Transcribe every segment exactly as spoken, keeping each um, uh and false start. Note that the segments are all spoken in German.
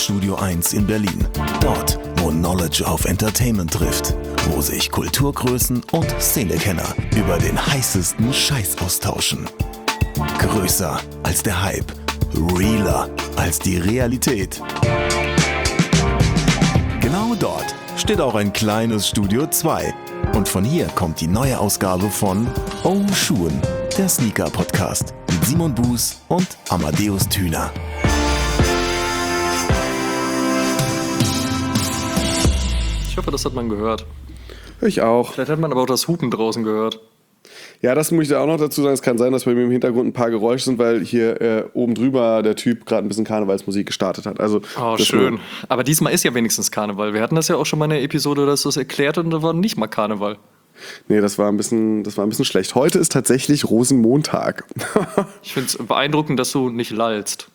Studio eins in Berlin. Dort, wo Knowledge auf Entertainment trifft. Wo sich Kulturgrößen und Szenekenner über den heißesten Scheiß austauschen. Größer als der Hype. Realer als die Realität. Genau dort steht auch ein kleines Studio zwei. Und von hier kommt die neue Ausgabe von Oh Schuhen, der Sneaker-Podcast mit Simon Buß und Amadeus Thüner. Ich hoffe, das hat man gehört. Ich auch. Vielleicht hat man aber auch das Hupen draußen gehört. Ja, das muss ich da auch noch dazu sagen. Es kann sein, dass bei mir im Hintergrund ein paar Geräusche sind, weil hier äh, oben drüber der Typ gerade ein bisschen Karnevalsmusik gestartet hat. Also, oh, schön. Aber diesmal ist ja wenigstens Karneval. Wir hatten das ja auch schon mal in der Episode, dass du es erklärt und da war nicht mal Karneval. Nee, das war ein bisschen, das war ein bisschen schlecht. Heute ist tatsächlich Rosenmontag. Ich finde es beeindruckend, dass du nicht lallst.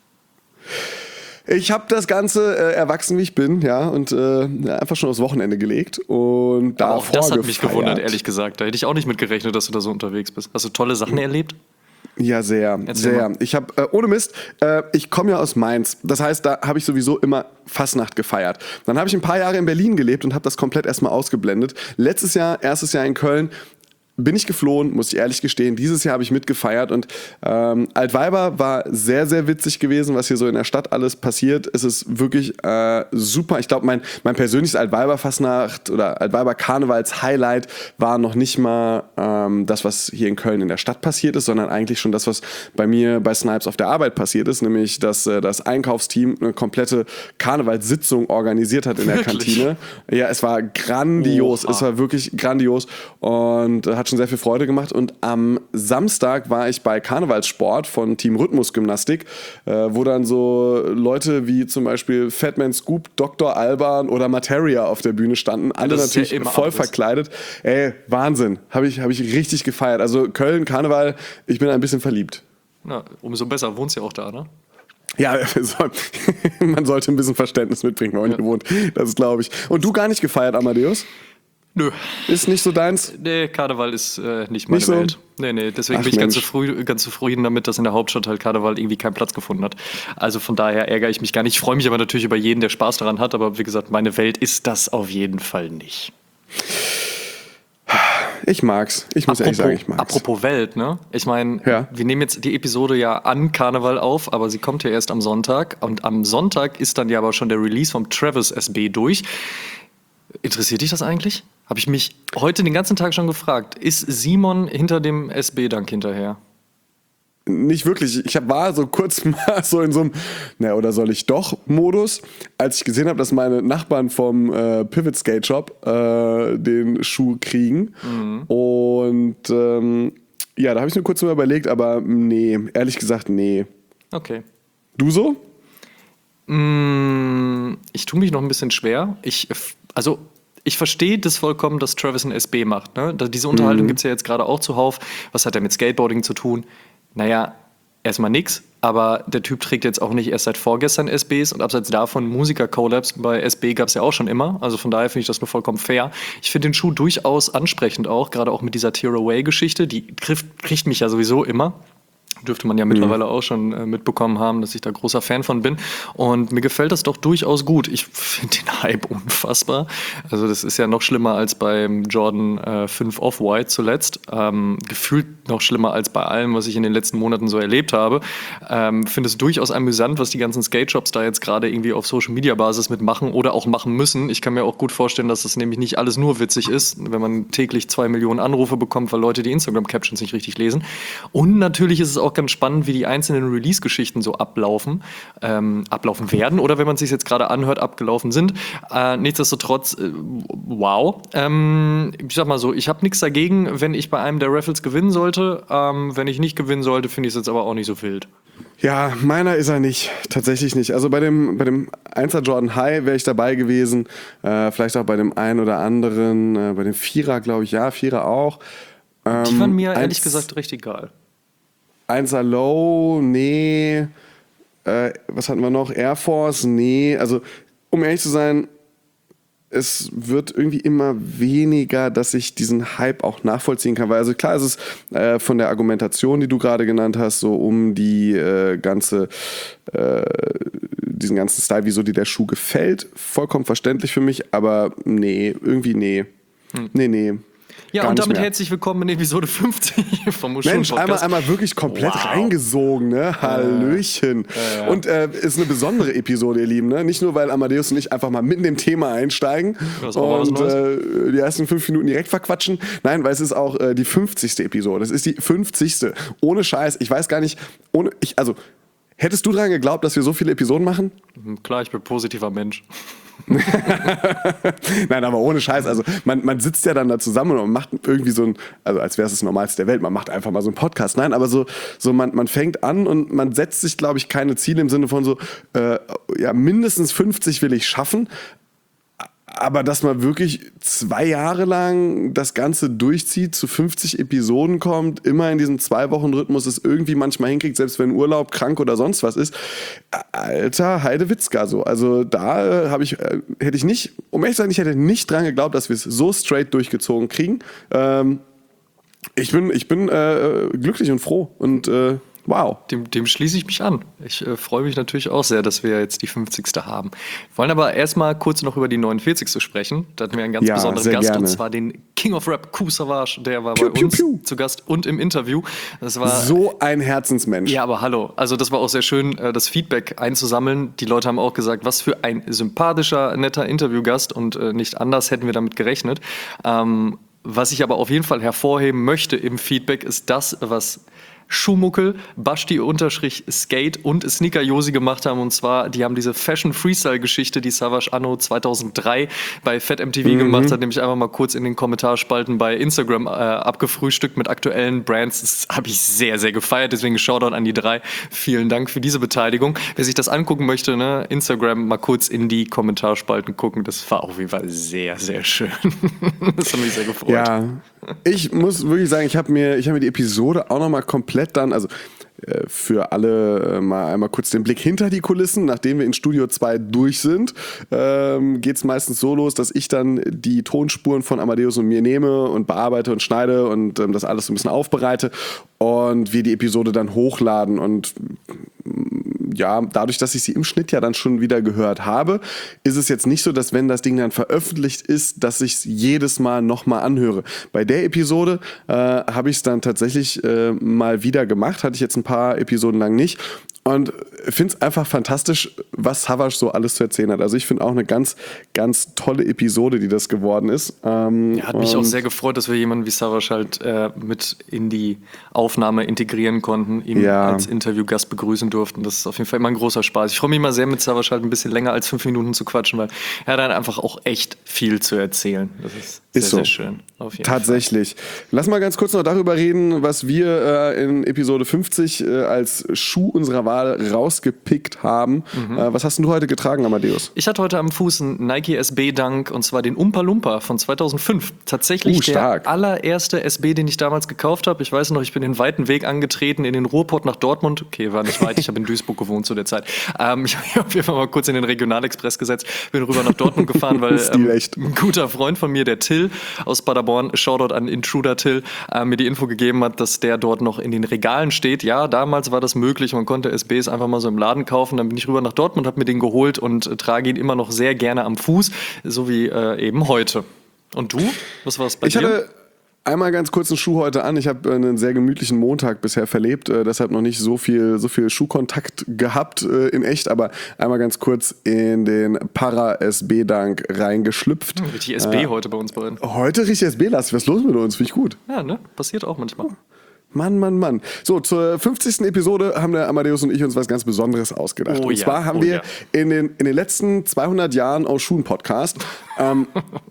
Ich habe das Ganze, äh, erwachsen wie ich bin, ja, und äh, einfach schon aufs Wochenende gelegt. Und aber auch das hat gefeiert. mich gewundert, ehrlich gesagt. Da hätte ich auch nicht mit gerechnet, dass du da so unterwegs bist. Hast du tolle Sachen erlebt? Ja, sehr, Erzähl sehr. mal. Ich habe, äh, ohne Mist, äh, ich komme ja aus Mainz. Das heißt, da habe ich sowieso immer Fastnacht gefeiert. Dann habe ich ein paar Jahre in Berlin gelebt und habe das komplett erstmal ausgeblendet. Letztes Jahr, erstes Jahr in Köln, bin ich geflohen, muss ich ehrlich gestehen. Dieses Jahr habe ich mitgefeiert und ähm, Altweiber war sehr, sehr witzig gewesen, was hier so in der Stadt alles passiert. Es ist wirklich äh, super. Ich glaube, mein, mein persönliches Altweiber-Fastnacht oder Altweiber-Karnevals-Highlight war noch nicht mal ähm, das, was hier in Köln in der Stadt passiert ist, sondern eigentlich schon das, was bei mir bei Snipes auf der Arbeit passiert ist, nämlich, dass äh, das Einkaufsteam eine komplette Karnevalssitzung organisiert hat in der Wirklich? Kantine. Ja, es war grandios. Oha. Es war wirklich grandios und äh, hat schon sehr viel Freude gemacht. Und am Samstag war ich bei Karnevalssport von Team Rhythmusgymnastik, äh, wo dann so Leute wie zum Beispiel Fatman Scoop, Doktor Alban oder Materia auf der Bühne standen. Alle das ist ja natürlich immer voll alles. verkleidet. Ey, Wahnsinn. Habe ich, hab ich richtig gefeiert. Also Köln, Karneval, ich bin ein bisschen verliebt. Na, umso besser. Wohnst ja auch da, ne? Ja, man sollte ein bisschen Verständnis mitbringen, wenn man Ja. hier wohnt. Das glaube ich. Und du gar nicht gefeiert, Amadeus? Nö. Ist nicht so deins? Nee, Karneval ist äh, nicht meine Nicht so? Welt. Nee, nee, deswegen Ach, bin ich ganz, Mensch. zufrieden, ganz zufrieden damit, dass in der Hauptstadt halt Karneval irgendwie keinen Platz gefunden hat. Also von daher ärgere ich mich gar nicht. Ich freue mich aber natürlich über jeden, der Spaß daran hat. Aber wie gesagt, meine Welt ist das auf jeden Fall nicht. Ich mag's. Ich muss ehrlich sagen, ich mag's. Apropos Welt, ne? Ich meine, Ja. wir nehmen jetzt die Episode ja an Karneval auf, aber sie kommt ja erst am Sonntag. Und am Sonntag ist dann ja aber schon der Release vom Travis S B durch. Interessiert dich das eigentlich? Habe ich mich heute den ganzen Tag schon gefragt. Ist Simon hinter dem S B-Dank hinterher? Nicht wirklich. Ich hab, war so kurz mal so in so einem, na, oder soll ich doch Modus, als ich gesehen habe, dass meine Nachbarn vom äh, Pivot Skate Shop äh, den Schuh kriegen. Mhm. Und ähm, ja, da habe ich mir kurz mal überlegt, aber nee, ehrlich gesagt, nee. Okay. Du so? Mm, ich tue mich noch ein bisschen schwer. Ich, also, ich verstehe das vollkommen, dass Travis ein S B macht. Ne? Da- Diese Unterhaltung Mhm. gibt es ja jetzt gerade auch zuhauf. Was hat er mit Skateboarding zu tun? Naja, erstmal nix. Aber der Typ trägt jetzt auch nicht erst seit vorgestern S Bs. Und abseits davon, Musiker-Collabs bei S B gab es ja auch schon immer. Also von daher finde ich das nur vollkommen fair. Ich finde den Schuh durchaus ansprechend auch. Gerade auch mit dieser Tear-Away-Geschichte. Die kriegt, kriegt mich ja sowieso immer. Dürfte man ja mittlerweile auch schon äh, mitbekommen haben, dass ich da großer Fan von bin. Und mir gefällt das doch durchaus gut. Ich finde den Hype unfassbar. Also das ist ja noch schlimmer als beim Jordan äh, fünf Off-White zuletzt. Ähm, gefühlt noch schlimmer als bei allem, was ich in den letzten Monaten so erlebt habe. Ähm, finde es durchaus amüsant, was die ganzen Skate-Shops da jetzt gerade irgendwie auf Social-Media-Basis mitmachen oder auch machen müssen. Ich kann mir auch gut vorstellen, dass das nämlich nicht alles nur witzig ist, wenn man täglich zwei Millionen Anrufe bekommt, weil Leute die Instagram-Captions nicht richtig lesen. Und natürlich ist es auch ganz spannend, wie die einzelnen Release-Geschichten so ablaufen, ähm, ablaufen werden oder wenn man es sich jetzt gerade anhört, abgelaufen sind. Äh, nichtsdestotrotz, äh, wow. Ähm, ich sag mal so, ich habe nichts dagegen, wenn ich bei einem der Raffles gewinnen sollte. Ähm, wenn ich nicht gewinnen sollte, finde ich es jetzt aber auch nicht so wild. Ja, meiner ist er nicht. Tatsächlich nicht. Also bei dem, bei dem Einser Jordan High wäre ich dabei gewesen. Äh, vielleicht auch bei dem einen oder anderen. Äh, bei dem Vierer, glaube ich, ja, Vierer auch. Ähm, Die waren mir ehrlich eins- gesagt recht egal. Einser Low, nee. Äh, was hatten wir noch? Air Force, nee. Also, um ehrlich zu sein, es wird irgendwie immer weniger, dass ich diesen Hype auch nachvollziehen kann. Weil also klar ist es äh, von der Argumentation, die du gerade genannt hast, so um die äh, ganze äh, diesen ganzen Style, wieso dir der Schuh gefällt. Vollkommen verständlich für mich, aber nee, irgendwie nee. Hm. Nee, nee. Ja, und damit herzlich willkommen in Episode fünfzig vom Muscheln Mensch, einmal, einmal wirklich komplett wow. reingesogen, ne? Hallöchen. Ja, ja. Und äh, ist eine besondere Episode, ihr Lieben, ne? Nicht nur, weil Amadeus und ich einfach mal mitten im Thema einsteigen und äh, die ersten fünf Minuten direkt verquatschen. Nein, weil es ist auch äh, die fünfzigste Episode. Es ist die fünfzigste Ohne Scheiß. Ich weiß gar nicht, ohne, ich, also, hättest du daran geglaubt, dass wir so viele Episoden machen? Klar, ich bin ein positiver Mensch. Nein, aber ohne Scheiß, also man, man sitzt ja dann da zusammen und macht irgendwie so ein, also als wäre es das Normalste der Welt, man macht einfach mal so einen Podcast. Nein, aber so, so man, man fängt an und man setzt sich, glaube ich, keine Ziele im Sinne von so, äh, ja, mindestens fünfzig will ich schaffen. Aber dass man wirklich zwei Jahre lang das Ganze durchzieht, zu fünfzig Episoden kommt, immer in diesem Zwei-Wochen-Rhythmus es irgendwie manchmal hinkriegt, selbst wenn Urlaub, krank oder sonst was ist. Alter, Heidewitzka so. Also da äh, habe ich, äh, hätte ich nicht, um ehrlich zu sein, ich hätte nicht dran geglaubt, dass wir es so straight durchgezogen kriegen. Ähm, ich bin, ich bin äh, glücklich und froh und äh, wow. Dem, dem schließe ich mich an. Ich äh, freue mich natürlich auch sehr, dass wir jetzt die fünfzigste haben. Wir wollen aber erstmal kurz noch über die neunundvierzigste sprechen. Da hatten wir einen ganz ja, besonderen Gast, gerne. Und zwar den King of Rap, Koos Savas. Der war piu, bei uns piu, piu. zu Gast und im Interview. Das war so ein Herzensmensch. Ja, aber hallo. Also das war auch sehr schön, das Feedback einzusammeln. Die Leute haben auch gesagt, was für ein sympathischer, netter Interviewgast und äh, nicht anders hätten wir damit gerechnet. Ähm, was ich aber auf jeden Fall hervorheben möchte im Feedback ist das, was Schuhmuckel, Basti-Skate und Sneaker Josi gemacht haben. Und zwar, die haben diese Fashion-Freestyle-Geschichte, die Savas anno zweitausenddrei bei Fat M T V mhm. gemacht hat, nämlich einfach mal kurz in den Kommentarspalten bei Instagram äh, abgefrühstückt mit aktuellen Brands. Das habe ich sehr, sehr gefeiert. Deswegen Shoutout an die drei. Vielen Dank für diese Beteiligung. Wer sich das angucken möchte, ne, Instagram mal kurz in die Kommentarspalten gucken. Das war auf jeden Fall sehr, sehr schön. Das hat mich sehr gefreut. Ja, ich muss wirklich sagen, ich habe mir, ich hab mir die Episode auch nochmal komplett dann, also äh, für alle äh, mal einmal kurz den Blick hinter die Kulissen, nachdem wir in Studio zwei durch sind, ähm, geht es meistens so los, dass ich dann die Tonspuren von Amadeus und mir nehme und bearbeite und schneide und ähm, das alles so ein bisschen aufbereite und wir die Episode dann hochladen und ja, dadurch, dass ich sie im Schnitt ja dann schon wieder gehört habe, ist es jetzt nicht so, dass wenn das Ding dann veröffentlicht ist, dass ich es jedes Mal nochmal anhöre. Bei der Episode äh, habe ich es dann tatsächlich äh, mal wieder gemacht, hatte ich jetzt ein paar Episoden lang nicht. Und finde es einfach fantastisch, was Savas so alles zu erzählen hat. Also ich finde auch eine ganz, ganz tolle Episode, die das geworden ist. Ähm, ja, hat mich auch sehr gefreut, dass wir jemanden wie Savas halt äh, mit in die Aufnahme integrieren konnten, ihn ja. als Interviewgast begrüßen durften. Das ist auf jeden Fall immer ein großer Spaß. Ich freue mich immer sehr, mit Savas halt ein bisschen länger als fünf Minuten zu quatschen, weil er hat dann einfach auch echt viel zu erzählen. Das ist sehr, ist so. sehr schön. Auf jeden Tatsächlich. Fall. Lass mal ganz kurz noch darüber reden, was wir äh, in Episode fünfzig äh, als Schuh unserer Wahl rausgepickt haben. Mhm. Äh, was hast du heute getragen, Amadeus? Ich hatte heute am Fuß einen Nike S B Dunk und zwar den Umpa Lumpa von zweitausendfünf. Tatsächlich uh, der allererste S B, den ich damals gekauft habe. Ich weiß noch, ich bin den weiten Weg angetreten in den Ruhrpott nach Dortmund. Okay, war nicht weit, ich habe in Duisburg gewohnt zu der Zeit. Ähm, ich habe auf jeden Fall mal kurz in den Regionalexpress gesetzt, bin rüber nach Dortmund gefahren, weil ähm, ein guter Freund von mir, der Till aus Paderborn, Shoutout an Intruder Till, äh, mir die Info gegeben hat, dass der dort noch in den Regalen steht. Ja, damals war das möglich, man konnte S Bs einfach mal so im Laden kaufen. Dann bin ich rüber nach Dortmund, habe mir den geholt und äh, trage ihn immer noch sehr gerne am Fuß, so wie äh, eben heute. Und du? Was war es bei ich dir? Ich hatte einmal ganz kurz einen Schuh heute an. Ich habe einen sehr gemütlichen Montag bisher verlebt, äh, deshalb noch nicht so viel, so viel Schuhkontakt gehabt äh, in echt, aber einmal ganz kurz in den Para-S B-Dunk reingeschlüpft. Hm, richtig S B äh, heute bei uns beiden. Heute richtig S B-lastig. Was ist los mit uns? Finde ich gut. Ja, ne? Passiert auch manchmal. Oh. Mann, Mann, Mann. So, zur fünfzigsten Episode haben der Amadeus und ich uns was ganz Besonderes ausgedacht. Oh, und zwar ja. haben oh, wir ja. in, den, in den letzten zweihundert Jahren aus Schuhen-Podcast ähm,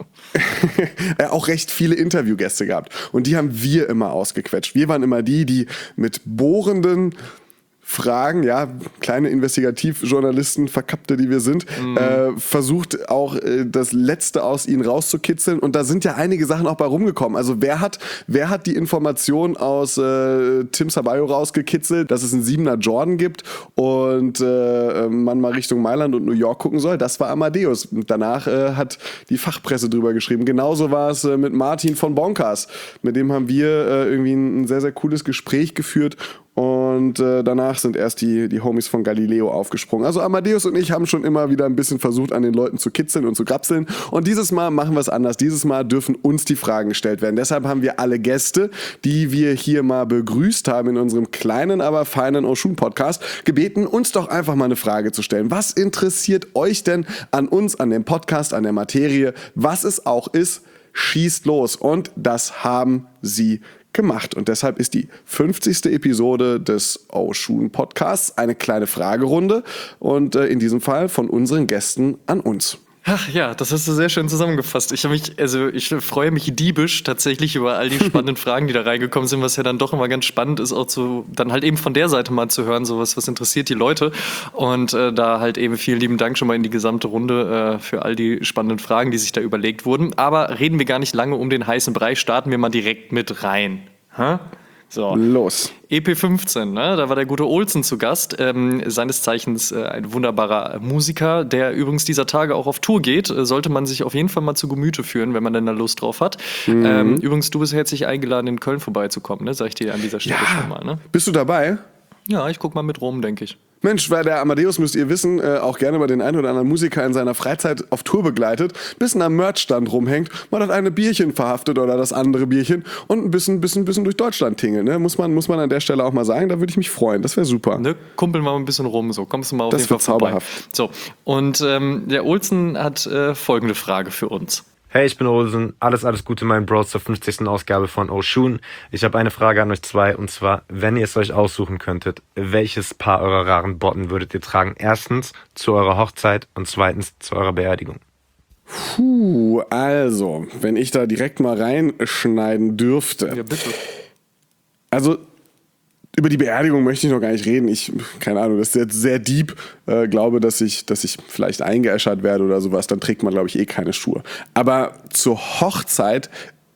auch recht viele Interviewgäste gehabt. Und die haben wir immer ausgequetscht. Wir waren immer die, die mit bohrenden Fragen, ja, kleine Investigativjournalisten, Verkappte, die wir sind, mhm. äh, versucht auch äh, das Letzte aus ihnen rauszukitzeln. Und da sind ja einige Sachen auch bei rumgekommen. Also wer hat, wer hat die Information aus äh, Tim Sabayo rausgekitzelt, dass es einen Siebener Jordan gibt und äh, man mal Richtung Mailand und New York gucken soll? Das war Amadeus. Und danach äh, hat die Fachpresse drüber geschrieben. Genauso war es äh, mit Martin von Bonkers. Mit dem haben wir äh, irgendwie ein, ein sehr, sehr cooles Gespräch geführt. Und äh, danach sind erst die, die Homies von Galileo aufgesprungen. Also Amadeus und ich haben schon immer wieder ein bisschen versucht, an den Leuten zu kitzeln und zu grapseln. Und dieses Mal machen wir es anders. Dieses Mal dürfen uns die Fragen gestellt werden. Deshalb haben wir alle Gäste, die wir hier mal begrüßt haben in unserem kleinen, aber feinen Oshun-Podcast, gebeten, uns doch einfach mal eine Frage zu stellen. Was interessiert euch denn an uns, an dem Podcast, an der Materie, was es auch ist? Schießt los. Und das haben sie gemacht. Und deshalb ist die fünfzigste Episode des Oshun Podcasts eine kleine Fragerunde und äh, in diesem Fall von unseren Gästen an uns. Ach ja, das hast du sehr schön zusammengefasst. Ich habe mich, also ich freue mich diebisch tatsächlich über all die spannenden Fragen, die da reingekommen sind, was ja dann doch immer ganz spannend ist, auch zu, dann halt eben von der Seite mal zu hören, sowas, was interessiert die Leute. Und äh, da halt eben vielen lieben Dank schon mal in die gesamte Runde äh, für all die spannenden Fragen, die sich da überlegt wurden. Aber reden wir gar nicht lange um den heißen Brei, starten wir mal direkt mit rein. Ha? So. Los. E P fünfzehn, ne? Da war der gute Olsen zu Gast, ähm, seines Zeichens äh, ein wunderbarer Musiker, der übrigens dieser Tage auch auf Tour geht. Äh, sollte man sich auf jeden Fall mal zu Gemüte führen, wenn man denn da Lust drauf hat. Mhm. Ähm, übrigens, du bist herzlich eingeladen, in Köln vorbeizukommen, ne? Sag ich dir an dieser Stelle ja. schon mal. Ne? Bist du dabei? Ja, ich guck mal mit rum, denke ich. Mensch, weil der Amadeus, müsst ihr wissen, äh, auch gerne mal den einen oder anderen Musiker in seiner Freizeit auf Tour begleitet, bisschen am Merchstand rumhängt, mal das eine Bierchen verhaftet oder das andere Bierchen und ein bisschen, bisschen, bisschen durch Deutschland tingelt. Ne? Muss man, muss man an der Stelle auch mal sagen, da würde ich mich freuen. Das wäre super. Ne, kumpeln wir mal ein bisschen rum, so kommst du mal auf das jeden Fall vorbei. Zauberhaft. So, und ähm, der Olsen hat äh, folgende Frage für uns. Hey, ich bin Olsen. Alles, alles Gute, mein Bros, zur fünfzigsten Ausgabe von Oshun. Ich habe eine Frage an euch zwei, und zwar, wenn ihr es euch aussuchen könntet, welches Paar eurer raren Botten würdet ihr tragen? Erstens zu eurer Hochzeit und zweitens zu eurer Beerdigung. Puh, also, wenn ich da direkt mal reinschneiden dürfte. Ja, bitte. Also, über die Beerdigung möchte ich noch gar nicht reden. Ich, keine Ahnung, das ist jetzt sehr deep. Äh, glaube, dass ich, dass ich vielleicht eingeäschert werde oder sowas. Dann trägt man, glaube ich, eh keine Schuhe. Aber zur Hochzeit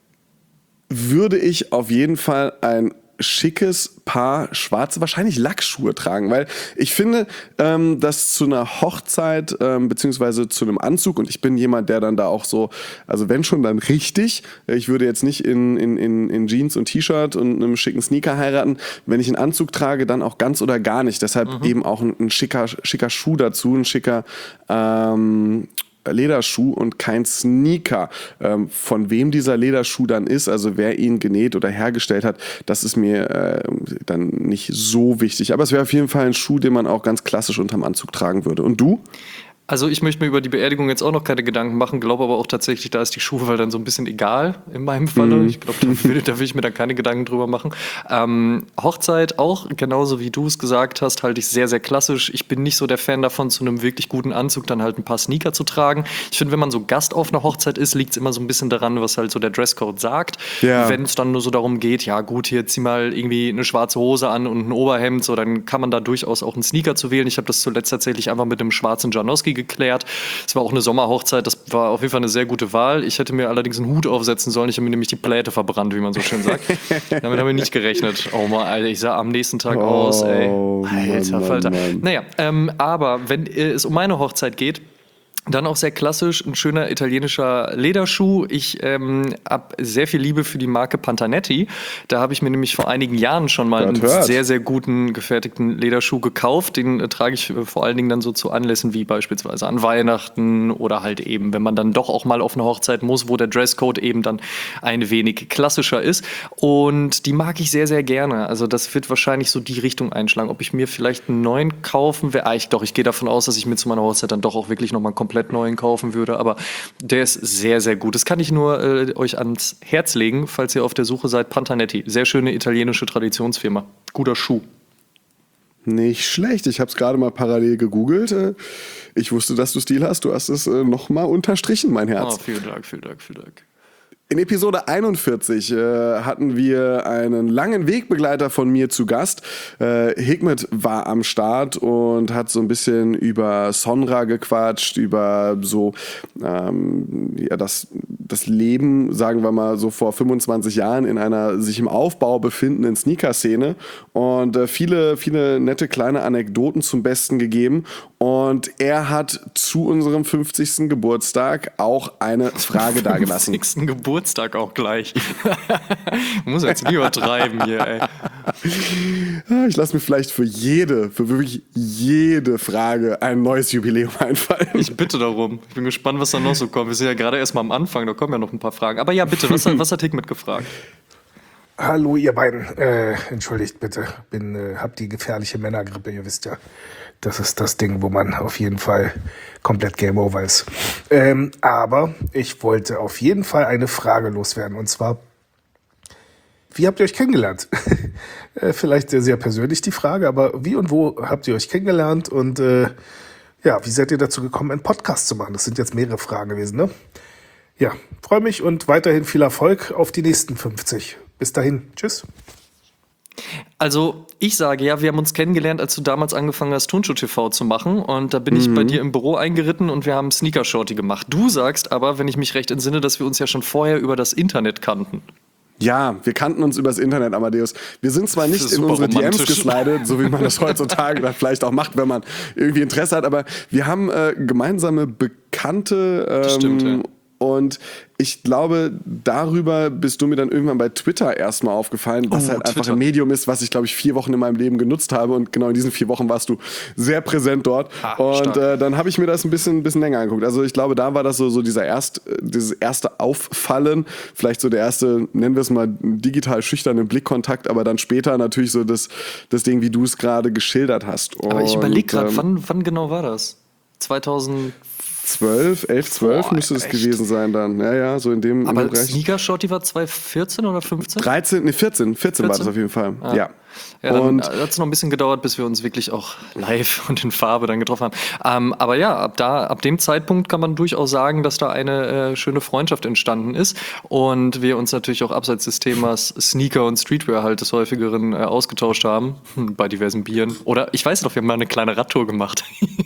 würde ich auf jeden Fall ein schickes Paar schwarze, wahrscheinlich Lackschuhe tragen, weil ich finde, ähm, dass zu einer Hochzeit ähm, beziehungsweise zu einem Anzug, und ich bin jemand, der dann da auch so, also wenn schon, dann richtig, ich würde jetzt nicht in, in, in, in Jeans und T-Shirt und einem schicken Sneaker heiraten, wenn ich einen Anzug trage, dann auch ganz oder gar nicht, deshalb mhm. eben auch ein, ein schicker, schicker Schuh dazu, ein schicker ähm, Lederschuh und kein Sneaker. Ähm, von wem dieser Lederschuh dann ist, also wer ihn genäht oder hergestellt hat, das ist mir äh, dann nicht so wichtig. Aber es wäre auf jeden Fall ein Schuh, den man auch ganz klassisch unterm Anzug tragen würde. Und du? Also ich möchte mir über die Beerdigung jetzt auch noch keine Gedanken machen, glaube aber auch tatsächlich, da ist die Schuhwahl dann so ein bisschen egal in meinem Falle. Mhm. Ich glaube, da will, da will ich mir dann keine Gedanken drüber machen. Ähm, Hochzeit auch, genauso wie du es gesagt hast, halte ich sehr, sehr klassisch. Ich bin nicht so der Fan davon, zu einem wirklich guten Anzug dann halt ein paar Sneaker zu tragen. Ich finde, wenn man so Gast auf einer Hochzeit ist, liegt es immer so ein bisschen daran, was halt so der Dresscode sagt. Ja. Wenn es dann nur so darum geht, ja gut, hier zieh mal irgendwie eine schwarze Hose an und ein Oberhemd, so dann kann man da durchaus auch einen Sneaker zu wählen. Ich habe das zuletzt tatsächlich einfach mit einem schwarzen Janowski geklärt. Es war auch eine Sommerhochzeit, das war auf jeden Fall eine sehr gute Wahl. Ich hätte mir allerdings einen Hut aufsetzen sollen. Ich habe mir nämlich die Pläte verbrannt, wie man so schön sagt. Damit habe ich nicht gerechnet. Oh Mann, Alter, ich sah am nächsten Tag oh, aus, ey. Alter, Falter. Naja, ähm, aber wenn es um meine Hochzeit geht, dann auch sehr klassisch, ein schöner italienischer Lederschuh. Ich ähm, habe sehr viel Liebe für die Marke Pantanetti. Da habe ich mir nämlich vor einigen Jahren schon mal einen hört. sehr, sehr guten gefertigten Lederschuh gekauft. Den äh, trage ich äh, vor allen Dingen dann so zu Anlässen wie beispielsweise an Weihnachten oder halt eben, wenn man dann doch auch mal auf eine Hochzeit muss, wo der Dresscode eben dann ein wenig klassischer ist. Und die mag ich sehr, sehr gerne. Also das wird wahrscheinlich so die Richtung einschlagen. Ob ich mir vielleicht einen neuen kaufen werde? Ah, ich, doch, ich gehe davon aus, dass ich mir zu meiner Hochzeit dann doch auch wirklich nochmal komplett neuen kaufen würde, aber der ist sehr, sehr gut. Das kann ich nur äh, euch ans Herz legen, falls ihr auf der Suche seid. Pantanetti, sehr schöne italienische Traditionsfirma. Guter Schuh. Nicht schlecht. Ich habe es gerade mal parallel gegoogelt. Ich wusste, dass du Stil hast. Du hast es äh, nochmal unterstrichen, mein Herz. Oh, vielen Dank, vielen Dank, vielen Dank. In Episode einundvierzig äh, hatten wir einen langen Wegbegleiter von mir zu Gast. Äh, Hikmet war am Start und hat so ein bisschen über Sonra gequatscht, über so ähm, ja, das, das Leben, sagen wir mal so vor fünfundzwanzig Jahren in einer sich im Aufbau befindenden Sneaker-Szene und äh, viele, viele nette kleine Anekdoten zum Besten gegeben. Und er hat zu unserem fünfzigsten Geburtstag auch eine Frage dagelassen. fünfzigsten Geburtstag auch gleich. Muss jetzt nicht übertreiben hier, ey. Ich lasse mir vielleicht für jede, für wirklich jede Frage ein neues Jubiläum einfallen. Ich bitte darum. Ich bin gespannt, was da noch so kommt. Wir sind ja gerade erst mal am Anfang, da kommen ja noch ein paar Fragen. Aber ja, bitte, was, hat- was hat Hikmet gefragt? Hallo ihr beiden, äh, entschuldigt bitte, bin, äh, hab die gefährliche Männergrippe, ihr wisst ja, das ist das Ding, wo man auf jeden Fall komplett Game Over ist. Ähm, aber ich wollte auf jeden Fall eine Frage loswerden, und zwar, wie habt ihr euch kennengelernt? äh, vielleicht sehr, sehr persönlich die Frage, aber wie und wo habt ihr euch kennengelernt und äh, ja, wie seid ihr dazu gekommen, einen Podcast zu machen? Das sind jetzt mehrere Fragen gewesen, ne? Ja, freue mich und weiterhin viel Erfolg auf die nächsten fünfzig. Bis dahin, tschüss. Also, ich sage ja, wir haben uns kennengelernt, als du damals angefangen hast, Turnschuh T V zu machen. Und da bin ich bei dir im Büro eingeritten und wir haben Sneaker Shorty gemacht. Du sagst aber, wenn ich mich recht entsinne, dass wir uns ja schon vorher über das Internet kannten. Ja, wir kannten uns übers Internet, Amadeus. Wir sind zwar nicht Das ist in super unsere D Ms romantisch. geslidet, so wie man das heutzutage dann vielleicht auch macht, wenn man irgendwie Interesse hat, aber wir haben äh, gemeinsame Bekannte. Ähm, stimmt, ja. Und ich glaube, darüber bist du mir dann irgendwann bei Twitter erstmal aufgefallen, was Oh, halt einfach Twitter. ein Medium ist, was ich, glaube ich, vier Wochen in meinem Leben genutzt habe. Und genau in diesen vier Wochen warst du sehr präsent dort. Ah, und stark. äh, dann habe ich mir das ein bisschen, ein bisschen länger angeguckt. Also ich glaube, da war das so, so dieser erst, dieses erste Auffallen, vielleicht so der erste, nennen wir es mal, digital schüchterne Blickkontakt, aber dann später natürlich so das, das Ding, wie du es gerade geschildert hast. Aber ich überlege gerade, ähm, wann, wann genau war das? zweitausend. zwölf, elf, zwölf Boah, müsste es echt? gewesen sein dann. Ja, ja, so in dem, in Aber dem Bereich. Sneaker Shorty war zwanzig vierzehn oder fünfzehn? dreizehn, nee, vierzehn, vierzehn war das vierzehn? auf jeden Fall. Ah. Ja. Ja, dann Und hat es noch ein bisschen gedauert, bis wir uns wirklich auch live und in Farbe dann getroffen haben. Ähm, aber ja, ab, da, ab dem Zeitpunkt kann man durchaus sagen, dass da eine äh, schöne Freundschaft entstanden ist und wir uns natürlich auch abseits des Themas Sneaker und Streetwear halt des Häufigeren äh, ausgetauscht haben, hm, bei diversen Bieren. Oder ich weiß noch, wir haben mal eine kleine Radtour gemacht.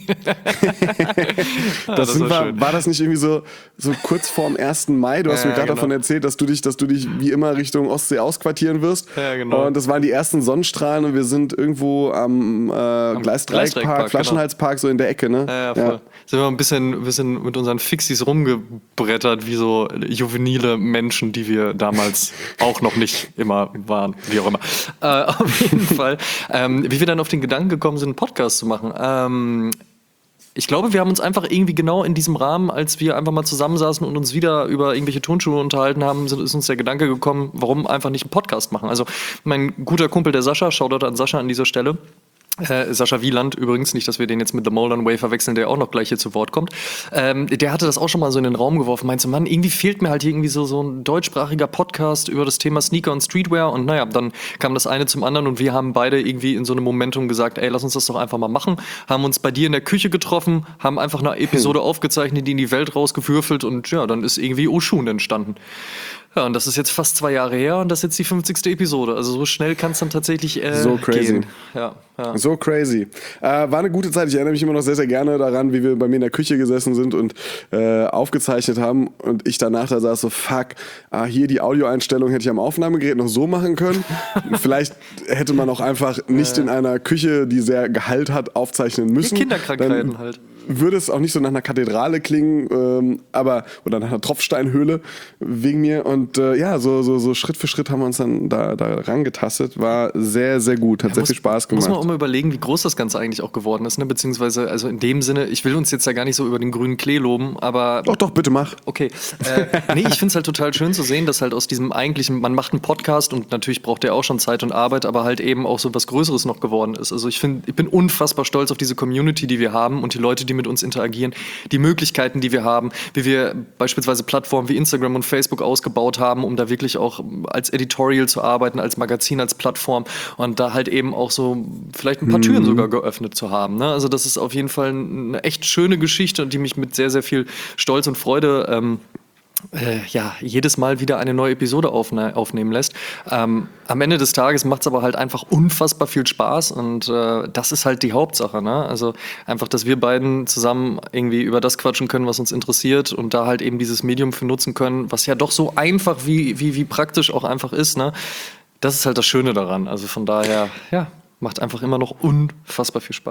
Ja, das sind war wir, schön. war das nicht irgendwie so, so kurz vorm ersten Mai? Du hast Ja, mir gerade genau. davon erzählt, dass du dich, dass du dich wie immer Richtung Ostsee ausquartieren wirst. Ja, genau. Und das waren die ersten Sonnenstrahlen und wir sind irgendwo am, äh, Gleisdreieckpark, Gleisdreieckpark, Flaschenhalspark, so in der Ecke, ne? Ja, ja, voll. Sind wir ein bisschen, ein bisschen mit unseren Fixis rumgebrettert, wie so juvenile Menschen, die wir damals auch noch nicht immer waren, wie auch immer. Äh, auf jeden Fall. Ähm, wie wir dann auf den Gedanken gekommen sind, einen Podcast zu machen. Ähm, ich glaube, wir haben uns einfach irgendwie genau in diesem Rahmen, als wir einfach mal zusammensaßen und uns wieder über irgendwelche Turnschuhe unterhalten haben, sind- ist uns der Gedanke gekommen, warum einfach nicht einen Podcast machen. Also mein guter Kumpel, der Sascha, Shoutout an Sascha an dieser Stelle, Äh, Sascha Wieland übrigens, nicht, dass wir den jetzt mit The Mole on Way verwechseln, der auch noch gleich hier zu Wort kommt. Ähm, der hatte das auch schon mal so in den Raum geworfen, meinte, Mann, irgendwie fehlt mir halt hier irgendwie so, so ein deutschsprachiger Podcast über das Thema Sneaker und Streetwear und naja, dann kam das eine zum anderen und wir haben beide irgendwie in so einem Momentum gesagt, ey, lass uns das doch einfach mal machen, haben uns bei dir in der Küche getroffen, haben einfach eine Episode aufgezeichnet, die in die Welt rausgewürfelt und ja, dann ist irgendwie Oshun entstanden. Ja, und das ist jetzt fast zwei Jahre her und das ist jetzt die fünfzigste Episode. Also so schnell kann es dann tatsächlich äh, So crazy. gehen. Ja, ja. So crazy. Äh, war eine gute Zeit. Ich erinnere mich immer noch sehr, sehr gerne daran, wie wir bei mir in der Küche gesessen sind und äh, aufgezeichnet haben. Und ich danach da saß so, fuck, ah, hier die Audioeinstellung hätte ich am Aufnahmegerät noch so machen können. Vielleicht hätte man auch einfach nicht in einer Küche, die sehr Gehalt hat, aufzeichnen müssen. Kinderkrankheiten Dann halt. würde es auch nicht so nach einer Kathedrale klingen, ähm, aber oder nach einer Tropfsteinhöhle wegen mir. Und äh, ja, so, so, so Schritt für Schritt haben wir uns dann da, da rangetastet. War sehr, sehr gut. Hat sehr viel Spaß gemacht. Muss man auch mal überlegen, wie groß das Ganze eigentlich auch geworden ist. Ne? Beziehungsweise, also in dem Sinne, ich will uns jetzt ja gar nicht so über den grünen Klee loben, aber Doch, doch, bitte mach. okay. Äh, nee, ich finde es halt total schön zu sehen, dass halt aus diesem eigentlichen, man macht einen Podcast und natürlich braucht der auch schon Zeit und Arbeit, aber halt eben auch so was Größeres noch geworden ist. Also ich finde, ich bin unfassbar stolz auf diese Community, die wir haben und die Leute, die mit uns interagieren, die Möglichkeiten, die wir haben, wie wir beispielsweise Plattformen wie Instagram und Facebook ausgebaut haben, um da wirklich auch als Editorial zu arbeiten, als Magazin, als Plattform und da halt eben auch so vielleicht ein paar Türen sogar geöffnet zu haben. Ne? Also das ist auf jeden Fall eine echt schöne Geschichte, die mich mit sehr, sehr viel Stolz und Freude ähm, äh, ja, jedes Mal wieder eine neue Episode aufne aufnehmen lässt. Ähm, am Ende des Tages macht es aber halt einfach unfassbar viel Spaß und äh, das ist halt die Hauptsache. Ne? Also einfach, dass wir beiden zusammen irgendwie über das quatschen können, was uns interessiert und da halt eben dieses Medium für nutzen können, was ja doch so einfach wie, wie, wie praktisch auch einfach ist. Ne? Das ist halt das Schöne daran. Also von daher, ja, macht einfach immer noch unfassbar viel Spaß.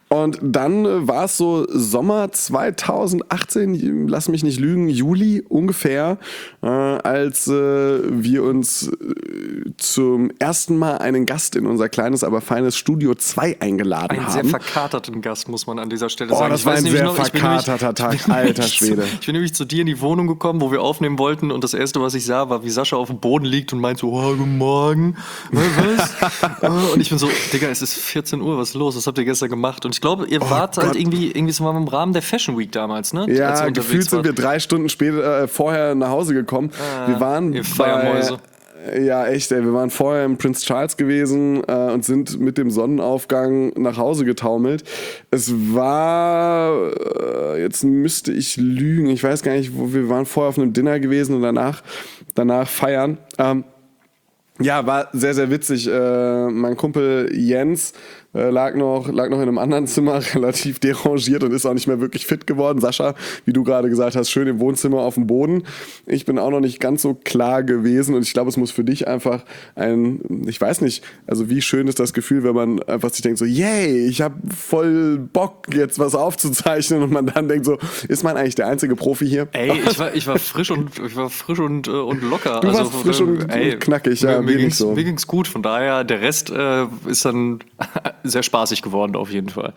Und dann äh, war es so Sommer zweitausendachtzehn, lass mich nicht lügen, Juli ungefähr, äh, als äh, wir uns äh, zum ersten Mal einen Gast in unser kleines, aber feines Studio zwei eingeladen Einen haben. sehr verkaterten Gast, muss man an dieser Stelle Oh, sagen. das Ich war weiß ein nämlich sehr noch, ich bin nämlich- verkaterter Tag, ich bin alter nämlich Schwede. Zu, ich bin nämlich zu dir in die Wohnung gekommen, wo wir aufnehmen wollten und das Erste, was ich sah, war, wie Sascha auf dem Boden liegt und meint so, oh, guten Morgen, was? Oh, und ich bin so, Digga, es ist vierzehn Uhr, was ist los? Was habt ihr gestern gemacht? Und ich glaube, ihr Oh wart Gott. halt irgendwie, irgendwie so mal im Rahmen der Fashion Week damals, ne? Als ihr Ja, unterwegs gefühlt sind wart. wir drei Stunden später äh, vorher nach Hause gekommen. wir waren ihr bei, Feiermäuse. ja, echt, ey. Wir waren vorher im Prince Charles gewesen äh, und sind mit dem Sonnenaufgang nach Hause getaumelt. Es war, äh, jetzt müsste ich lügen, ich weiß gar nicht, wo wir waren vorher auf einem Dinner gewesen und danach, danach feiern. Ähm, Ja, war sehr, sehr witzig. Äh, mein Kumpel Jens äh, lag, noch, lag noch in einem anderen Zimmer, relativ derangiert und ist auch nicht mehr wirklich fit geworden. Sascha, wie du gerade gesagt hast, schön im Wohnzimmer auf dem Boden. Ich bin auch noch nicht ganz so klar gewesen und ich glaube, es muss für dich einfach ein, ich weiß nicht, also wie schön ist das Gefühl, wenn man einfach sich denkt so, yay, ich habe voll Bock, jetzt was aufzuzeichnen und man dann denkt so, ist man eigentlich der einzige Profi hier? Ey, ich war, ich war frisch und ich war frisch und, äh, und locker. Du warst frisch und knackig, ja, mir, mir mir ging's, nicht so. Mir ging's gut, von daher, der Rest äh, ist dann sehr spaßig geworden auf jeden Fall.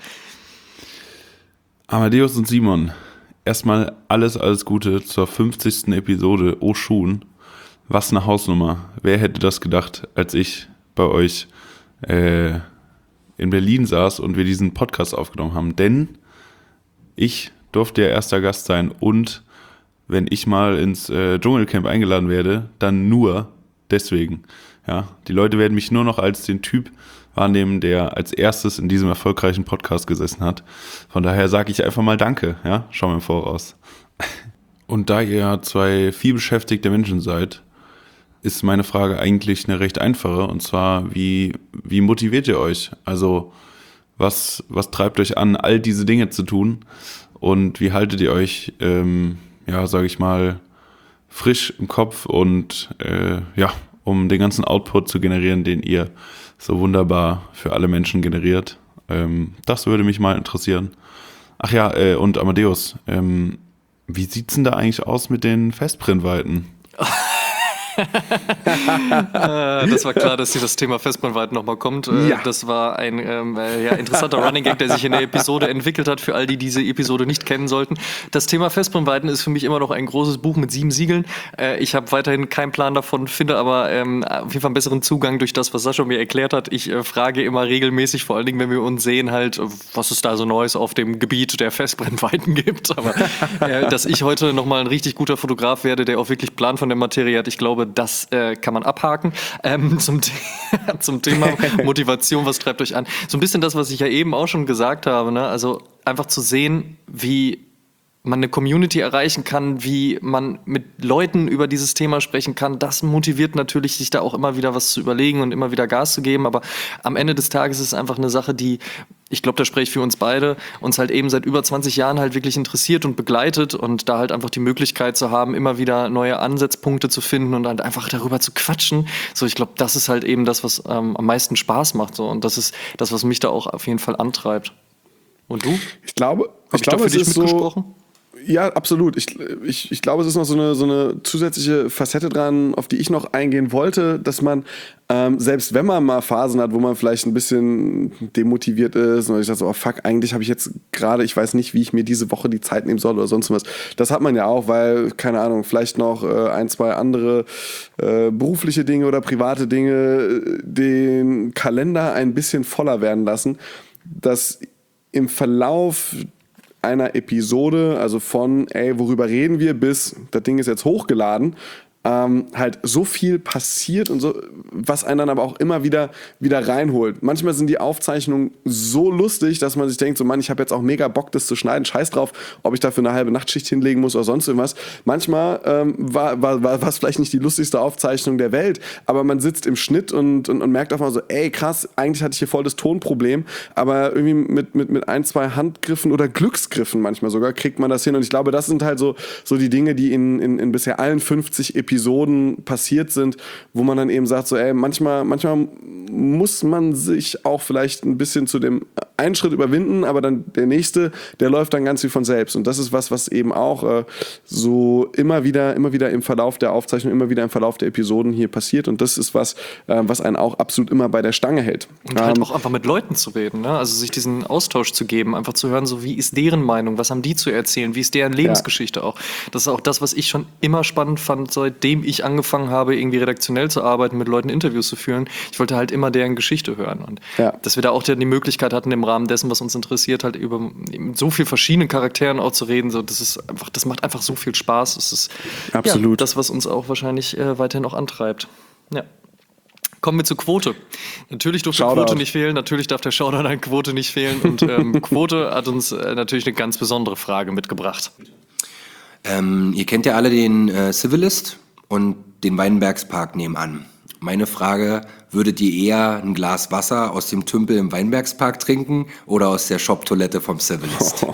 Amadeus und Simon, erstmal alles, alles Gute zur fünfzigsten Episode Oshun. Was eine Hausnummer. Wer hätte das gedacht, als ich bei euch äh, in Berlin saß und wir diesen Podcast aufgenommen haben? Denn ich durfte ja erster Gast sein und wenn ich mal ins äh, Dschungelcamp eingeladen werde, dann nur deswegen. Ja, die Leute werden mich nur noch als den Typ wahrnehmen, der als erstes in diesem erfolgreichen Podcast gesessen hat. Von daher sage ich einfach mal Danke, ja, schau mal im Voraus. Und da ihr zwei vielbeschäftigte Menschen seid, ist meine Frage eigentlich eine recht einfache, und zwar, wie, wie motiviert ihr euch? Also, was, was treibt euch an, all diese Dinge zu tun? Und wie haltet ihr euch, ähm, ja, sage ich mal, frisch im Kopf und, äh, ja, um den ganzen Output zu generieren, den ihr so wunderbar für alle Menschen generiert? Ähm, das würde mich mal interessieren. Ach ja, äh, und Amadeus, ähm, wie sieht's denn da eigentlich aus mit den Festbrennweiten? Äh, das war klar, dass dieses Thema Festbrennweiten nochmal kommt. Äh, Ja. Das war ein ähm, äh, ja, interessanter Running Gag, der sich in der Episode entwickelt hat, für all die, die diese Episode nicht kennen sollten. Das Thema Festbrennweiten ist für mich immer noch ein großes Buch mit sieben Siegeln. Äh, ich habe weiterhin keinen Plan davon, finde aber ähm, auf jeden Fall einen besseren Zugang durch das, was Sascha mir erklärt hat. Ich äh, frage immer regelmäßig, vor allen Dingen, wenn wir uns sehen, halt, äh, was es da so Neues auf dem Gebiet der Festbrennweiten gibt. Aber äh, dass ich heute nochmal ein richtig guter Fotograf werde, der auch wirklich Plan von der Materie hat, ich glaube, das äh, kann man abhaken. Ähm, zum, The- zum Thema Motivation, was treibt euch an? So ein bisschen das, was ich ja eben auch schon gesagt habe, ne? Also einfach zu sehen, wie man eine Community erreichen kann, wie man mit Leuten über dieses Thema sprechen kann, das motiviert natürlich, sich da auch immer wieder was zu überlegen und immer wieder Gas zu geben. Aber am Ende des Tages ist es einfach eine Sache, die, ich glaube, da spreche ich für uns beide, uns halt eben seit über zwanzig Jahren halt wirklich interessiert und begleitet und da halt einfach die Möglichkeit zu haben, immer wieder neue Ansatzpunkte zu finden und halt einfach darüber zu quatschen. So, ich glaube, das ist halt eben das, was ähm, am meisten Spaß macht. So. Und das ist das, was mich da auch auf jeden Fall antreibt. Und du? Ich glaube, Hab ich glaube, da für es dich ist so. mitgesprochen? Ja, absolut. Ich, ich, ich glaube, es ist noch so eine, so eine zusätzliche Facette dran, auf die ich noch eingehen wollte, dass man, ähm, selbst wenn man mal Phasen hat, wo man vielleicht ein bisschen demotiviert ist und ich dachte so, oh fuck, eigentlich habe ich jetzt gerade, ich weiß nicht, wie ich mir diese Woche die Zeit nehmen soll oder sonst was. Das hat man ja auch, weil, keine Ahnung, vielleicht noch äh, ein, zwei andere äh, berufliche Dinge oder private Dinge äh, den Kalender ein bisschen voller werden lassen, dass im Verlauf einer Episode, also von, ey, worüber reden wir, bis das Ding ist jetzt hochgeladen, ähm, halt so viel passiert und so, was einen dann aber auch immer wieder wieder reinholt. Manchmal sind die Aufzeichnungen so lustig, dass man sich denkt, so Mann, ich habe jetzt auch mega Bock, das zu schneiden, scheiß drauf, ob ich dafür eine halbe Nachtschicht hinlegen muss oder sonst irgendwas. Manchmal ähm, war war war es vielleicht nicht die lustigste Aufzeichnung der Welt, aber man sitzt im Schnitt und, und, und merkt auf einmal so, ey krass, eigentlich hatte ich hier voll das Tonproblem, aber irgendwie mit, mit, mit ein, zwei Handgriffen oder Glücksgriffen manchmal sogar kriegt man das hin und ich glaube, das sind halt so, so die Dinge, die in, in, in bisher allen fünfzig Episoden passiert sind, wo man dann eben sagt, so ey, manchmal, manchmal muss man sich auch vielleicht ein bisschen zu dem einen Schritt überwinden, aber dann der nächste, der läuft dann ganz wie von selbst. Und das ist was, was eben auch äh, so immer wieder, immer wieder im Verlauf der Aufzeichnung, immer wieder im Verlauf der Episoden hier passiert. Und das ist was, äh, was einen auch absolut immer bei der Stange hält. Und halt Ähm, auch einfach mit Leuten zu reden, ne? Also sich diesen Austausch zu geben, einfach zu hören, so wie ist deren Meinung, was haben die zu erzählen, wie ist deren Lebensgeschichte auch. Das ist auch das, was ich schon immer spannend fand, seitdem ich angefangen habe, irgendwie redaktionell zu arbeiten, mit Leuten Interviews zu führen. Ich wollte halt immer deren Geschichte hören. Und Ja. dass wir da auch die Möglichkeit hatten, im Rahmen dessen, was uns interessiert, halt über eben so viel verschiedene Charakteren auch zu reden, so, das ist einfach, das macht einfach so viel Spaß. Das ist Absolut. Ja, das, was uns auch wahrscheinlich äh, weiterhin auch antreibt. Ja. Kommen wir zur Quote. Natürlich durfte Shoutout. Quote nicht fehlen, natürlich darf der Shoutout an Quote nicht fehlen. Und ähm, Quote hat uns äh, natürlich eine ganz besondere Frage mitgebracht. Ähm, ihr kennt ja alle den äh, Civilist und den Weinbergspark nebenan. Meine Frage, würdet ihr eher ein Glas Wasser aus dem Tümpel im Weinbergspark trinken oder aus der Shop-Toilette vom Civilist?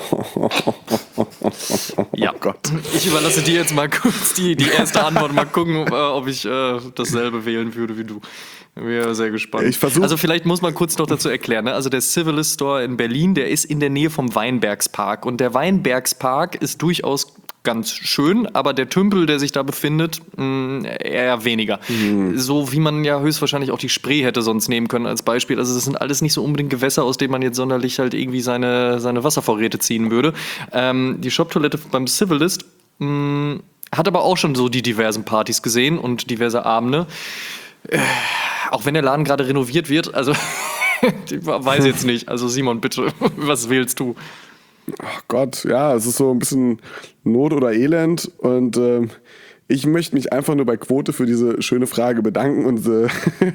Ja, Gott. Ich überlasse dir jetzt mal kurz die, die erste Antwort. Mal gucken, äh, ob ich äh, dasselbe wählen würde wie du. Wäre sehr gespannt. Ich versuch- also vielleicht muss man kurz noch dazu erklären. Ne? Also der Civilist Store in Berlin, der ist in der Nähe vom Weinbergspark. Und der Weinbergspark ist durchaus ganz schön, aber der Tümpel, der sich da befindet, mh, eher weniger. So wie man ja höchstwahrscheinlich auch die Spree hätte sonst nehmen können als Beispiel. Also das sind alles nicht so unbedingt Gewässer, aus denen man jetzt sonderlich halt irgendwie seine, seine Wasservorräte ziehen würde. Ähm, die Shop-Toilette beim Civilist mh, hat aber auch schon so die diversen Partys gesehen und diverse Abende. Äh, auch wenn der Laden gerade renoviert wird, also ich weiß jetzt nicht. Also Simon, bitte, was wählst du? Ach Gott, ja, es ist so ein bisschen Not oder Elend und ähm, ich möchte mich einfach nur bei Quote für diese schöne Frage bedanken und äh,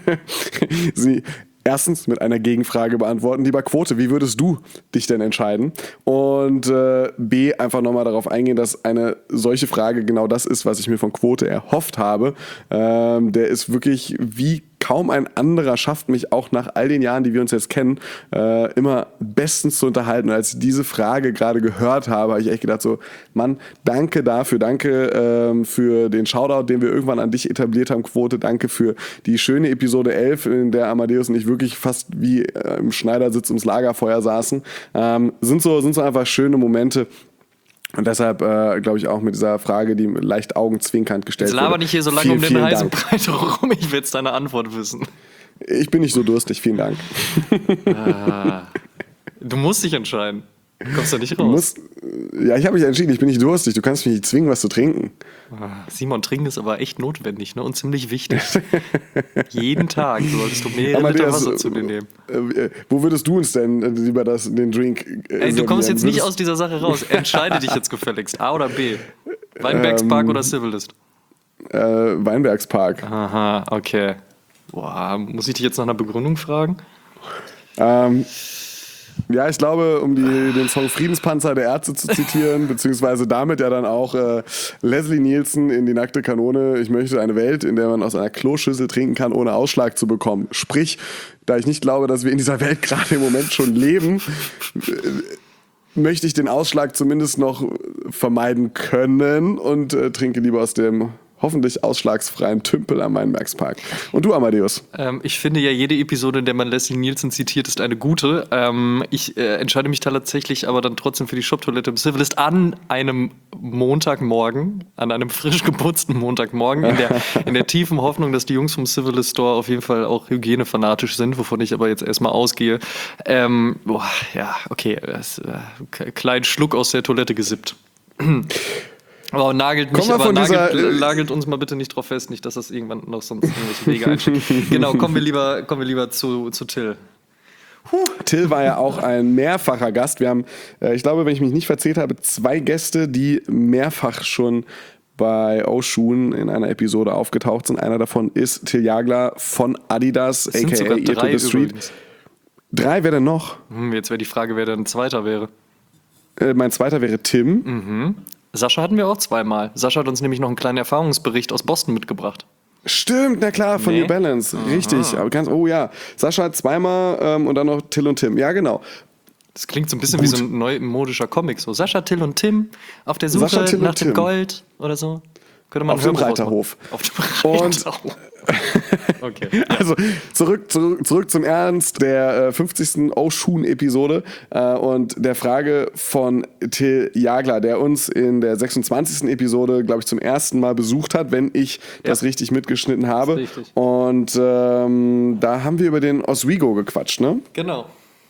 sie erstens mit einer Gegenfrage beantworten. Lieber Quote, wie würdest du dich denn entscheiden? Und äh, B, einfach nochmal darauf eingehen, dass eine solche Frage genau das ist, was ich mir von Quote erhofft habe. Ähm, der ist wirklich wie kaum ein anderer schafft, mich auch nach all den Jahren, die wir uns jetzt kennen, äh, immer bestens zu unterhalten. Und als ich diese Frage gerade gehört habe, habe ich echt gedacht so, Mann, danke dafür, danke ähm, für den Shoutout, den wir irgendwann an dich etabliert haben, Quote, danke für die schöne Episode elf, in der Amadeus und ich wirklich fast wie äh, im Schneidersitz ums Lagerfeuer saßen. Ähm, sind so, sind so einfach schöne Momente. Und deshalb äh, glaube ich auch mit dieser Frage, die leicht augenzwinkernd gestellt Jetzt wurde. laber nicht hier so lange Vielen, um den vielen heißen Dank. Brei rum. Ich will jetzt deine Antwort wissen. Ich bin nicht so durstig, vielen Dank. Ah, du musst dich entscheiden. Du kommst da nicht Du raus. musst, ja, ich habe mich entschieden, ich bin nicht durstig. Du kannst mich nicht zwingen, was zu trinken. Simon, trinken ist aber echt notwendig, ne? Und ziemlich wichtig. Jeden Tag solltest du mehrere Liter Amadeus, Wasser zu dir nehmen. Äh, wo würdest du uns denn äh, lieber das, den Drink äh, Ey, du kommst servieren? jetzt nicht Würdest- aus dieser Sache raus. Entscheide dich jetzt gefälligst. A oder B? Weinbergspark Ähm, oder Civilist? Äh, Weinbergspark. Aha, okay. Boah, muss ich dich jetzt nach einer Begründung fragen? Ähm, ja, ich glaube, um die, den Song Friedenspanzer der Ärzte zu zitieren, beziehungsweise damit ja dann auch äh, Leslie Nielsen in Die nackte Kanone. Ich möchte eine Welt, in der man aus einer Kloschüssel trinken kann, ohne Ausschlag zu bekommen. Sprich, da ich nicht glaube, dass wir in dieser Welt gerade im Moment schon leben, äh, möchte ich den Ausschlag zumindest noch vermeiden können und äh, trinke lieber aus dem hoffentlich ausschlagsfreien Tümpel am Weinbergspark. Und du, Amadeus? Ähm, ich finde ja, jede Episode, in der man Leslie Nielsen zitiert, ist eine gute. Ähm, ich äh, entscheide mich tatsächlich aber dann trotzdem für die Shop-Toilette im Civilist an einem Montagmorgen, an einem frisch geputzten Montagmorgen, in der, in der tiefen Hoffnung, dass die Jungs vom Civilist Store auf jeden Fall auch hygienefanatisch sind, wovon ich aber jetzt erstmal ausgehe. Ähm, boah, ja, okay, das, äh, kleinen Schluck aus der Toilette gesippt. Oh, nagelt mich, Kommen wir aber von nagelt, dieser, äh, nagelt uns mal bitte nicht drauf fest, nicht, dass das irgendwann noch sonst irgendwelche Wege einschlägt. Genau, kommen wir lieber, kommen wir lieber zu, zu Till. Till war ja auch ein mehrfacher Gast. Wir haben, äh, ich glaube, wenn ich mich nicht verzählt habe, zwei Gäste, die mehrfach schon bei Oshun in einer Episode aufgetaucht sind. Einer davon ist Till Jagler von Adidas, Es sind aka sogar Ear to drei the Street. übrigens. Drei, wer denn noch? Hm, jetzt wäre die Frage, wer denn Zweiter wäre. Äh, mein zweiter wäre Tim. Mhm. Sascha hatten wir auch zweimal. Sascha hat uns nämlich noch einen kleinen Erfahrungsbericht aus Boston mitgebracht. Stimmt, na klar, von Nee. New Balance. Richtig. Aber ganz, oh ja. Sascha hat zweimal ähm, und dann noch Till und Tim. Ja, genau. Das klingt so ein bisschen wie so ein neumodischer Comic. So Sascha, Till und Tim auf der Suche Sascha, Till und nach dem Tim. Gold oder so. Könnte man auf dem Hörbuch Reiterhof. ausmachen. Auf dem Und Reiterhof. Okay. Also zurück, zurück, zurück zum Ernst der äh, fünfzigsten Oshun-Episode äh, und der Frage von Till Jagler, der uns in der sechsundzwanzigsten Episode, glaube ich, zum ersten Mal besucht hat, wenn ich das Ja. richtig mitgeschnitten habe. Das ist richtig. Und ähm, da haben wir über den Oswego gequatscht, ne? Genau.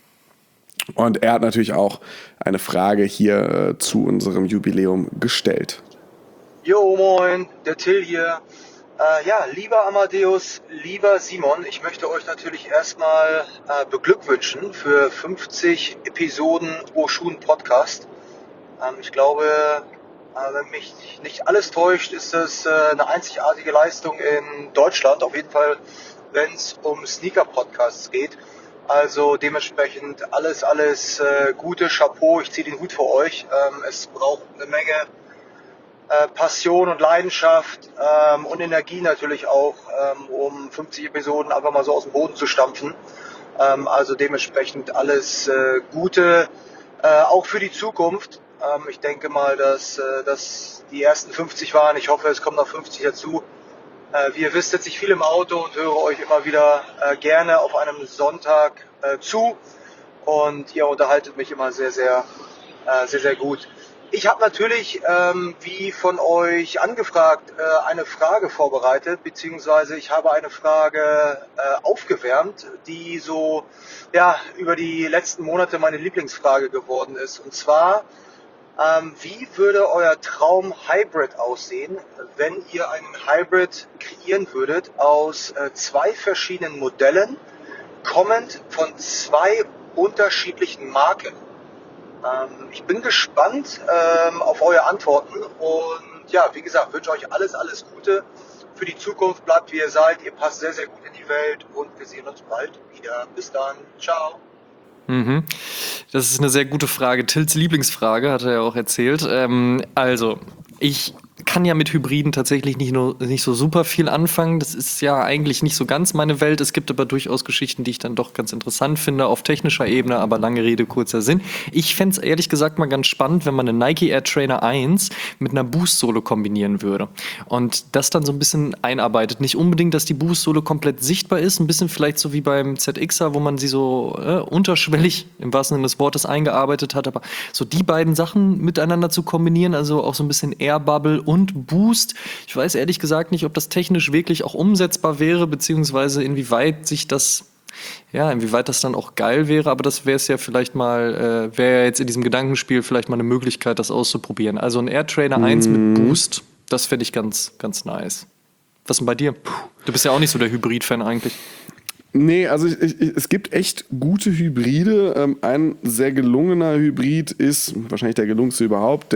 Und er hat natürlich auch eine Frage hier äh, zu unserem Jubiläum gestellt. Jo, moin, der Till hier. Äh, ja, lieber Amadeus, lieber Simon, ich möchte euch natürlich erstmal äh, beglückwünschen für fünfzig Episoden Oshun Podcast. Ähm, ich glaube, äh, wenn mich nicht alles täuscht, ist es äh, eine einzigartige Leistung in Deutschland, auf jeden Fall, wenn es um Sneaker-Podcasts geht. Also dementsprechend alles, alles äh, Gute, Chapeau, ich ziehe den Hut für euch. Ähm, es braucht eine Menge Äh, Passion und Leidenschaft ähm, und Energie natürlich auch, ähm, um fünfzig Episoden einfach mal so aus dem Boden zu stampfen. Ähm, also dementsprechend alles äh, Gute, äh, auch für die Zukunft. Ähm, ich denke mal, dass äh, das die ersten fünfzig waren. Ich hoffe, es kommen noch fünfzig dazu. Äh, wie ihr wisst, sitze ich viel im Auto und höre euch immer wieder äh, gerne auf einem Sonntag äh, zu. Und ihr unterhaltet mich immer sehr, sehr, äh, sehr, sehr gut. Ich habe natürlich, ähm, wie von euch angefragt, äh, eine Frage vorbereitet, beziehungsweise ich habe eine Frage äh, aufgewärmt, die so ja über die letzten Monate meine Lieblingsfrage geworden ist. Und zwar, ähm, wie würde euer Traum-Hybrid aussehen, wenn ihr einen Hybrid kreieren würdet aus äh, zwei verschiedenen Modellen, kommend von zwei unterschiedlichen Marken? Ich bin gespannt ähm, auf eure Antworten und ja, wie gesagt, wünsche euch alles, alles Gute für die Zukunft. Bleibt wie ihr seid, ihr passt sehr, sehr gut in die Welt und wir sehen uns bald wieder. Bis dann, ciao. Mhm. Das ist eine sehr gute Frage. Tills Lieblingsfrage, hat er ja auch erzählt. Ähm, also, ich kann ja mit Hybriden tatsächlich nicht, nur, nicht so super viel anfangen. Das ist ja eigentlich nicht so ganz meine Welt. Es gibt aber durchaus Geschichten, die ich dann doch ganz interessant finde auf technischer Ebene, aber lange Rede, kurzer Sinn. Ich fände es ehrlich gesagt mal ganz spannend, wenn man eine Nike Air Trainer eins mit einer Boost-Sohle kombinieren würde und das dann so ein bisschen einarbeitet. Nicht unbedingt, dass die Boost-Sohle komplett sichtbar ist, ein bisschen vielleicht so wie beim Z Xer, wo man sie so äh, unterschwellig im wahrsten Sinne des Wortes eingearbeitet hat, aber so die beiden Sachen miteinander zu kombinieren, also auch so ein bisschen Air Bubble und Boost. Ich weiß ehrlich gesagt nicht, ob das technisch wirklich auch umsetzbar wäre, beziehungsweise inwieweit sich das, ja, inwieweit das dann auch geil wäre, aber das wäre es ja vielleicht mal, äh, wäre ja jetzt in diesem Gedankenspiel vielleicht mal eine Möglichkeit, das auszuprobieren. Also ein Air Trainer eins mit Boost, das fände ich ganz, ganz nice. Was denn bei dir? Du bist ja auch nicht so der Hybrid-Fan eigentlich. Nee, also ich, ich, es gibt echt gute Hybride. Ähm, ein sehr gelungener Hybrid ist, wahrscheinlich der gelungenste überhaupt,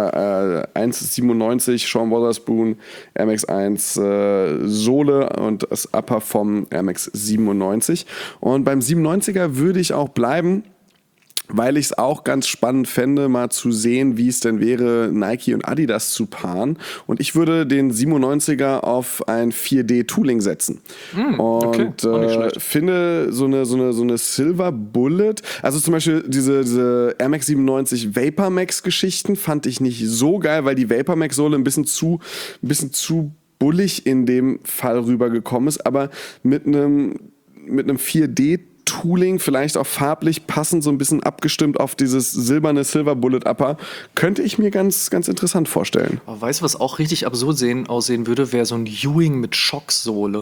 der äh, eins siebenundneunzig Sean Wotherspoon Air Max eins äh, Sohle und das Upper vom Air Max siebenundneunzig. Und beim siebenundneunziger würde ich auch bleiben, weil ich es auch ganz spannend fände, mal zu sehen, wie es denn wäre, Nike und Adidas zu paaren. Und ich würde den siebenundneunziger auf ein vier D Tooling setzen. Mm, okay. Und äh, finde so eine, so, eine, so eine Silver Bullet, also zum Beispiel diese, diese Air Max siebenundneunzig Vapor Max Geschichten fand ich nicht so geil, weil die Vapor Max Sohle ein bisschen zu, ein bisschen zu bullig in dem Fall rübergekommen ist, aber mit einem, mit einem vier D Tooling, vielleicht auch farblich passend, so ein bisschen abgestimmt auf dieses silberne Silver Bullet Upper, könnte ich mir ganz, ganz interessant vorstellen. Aber weißt du, was auch richtig absurd sehen, aussehen würde, wäre so ein Ewing mit Schocksohle.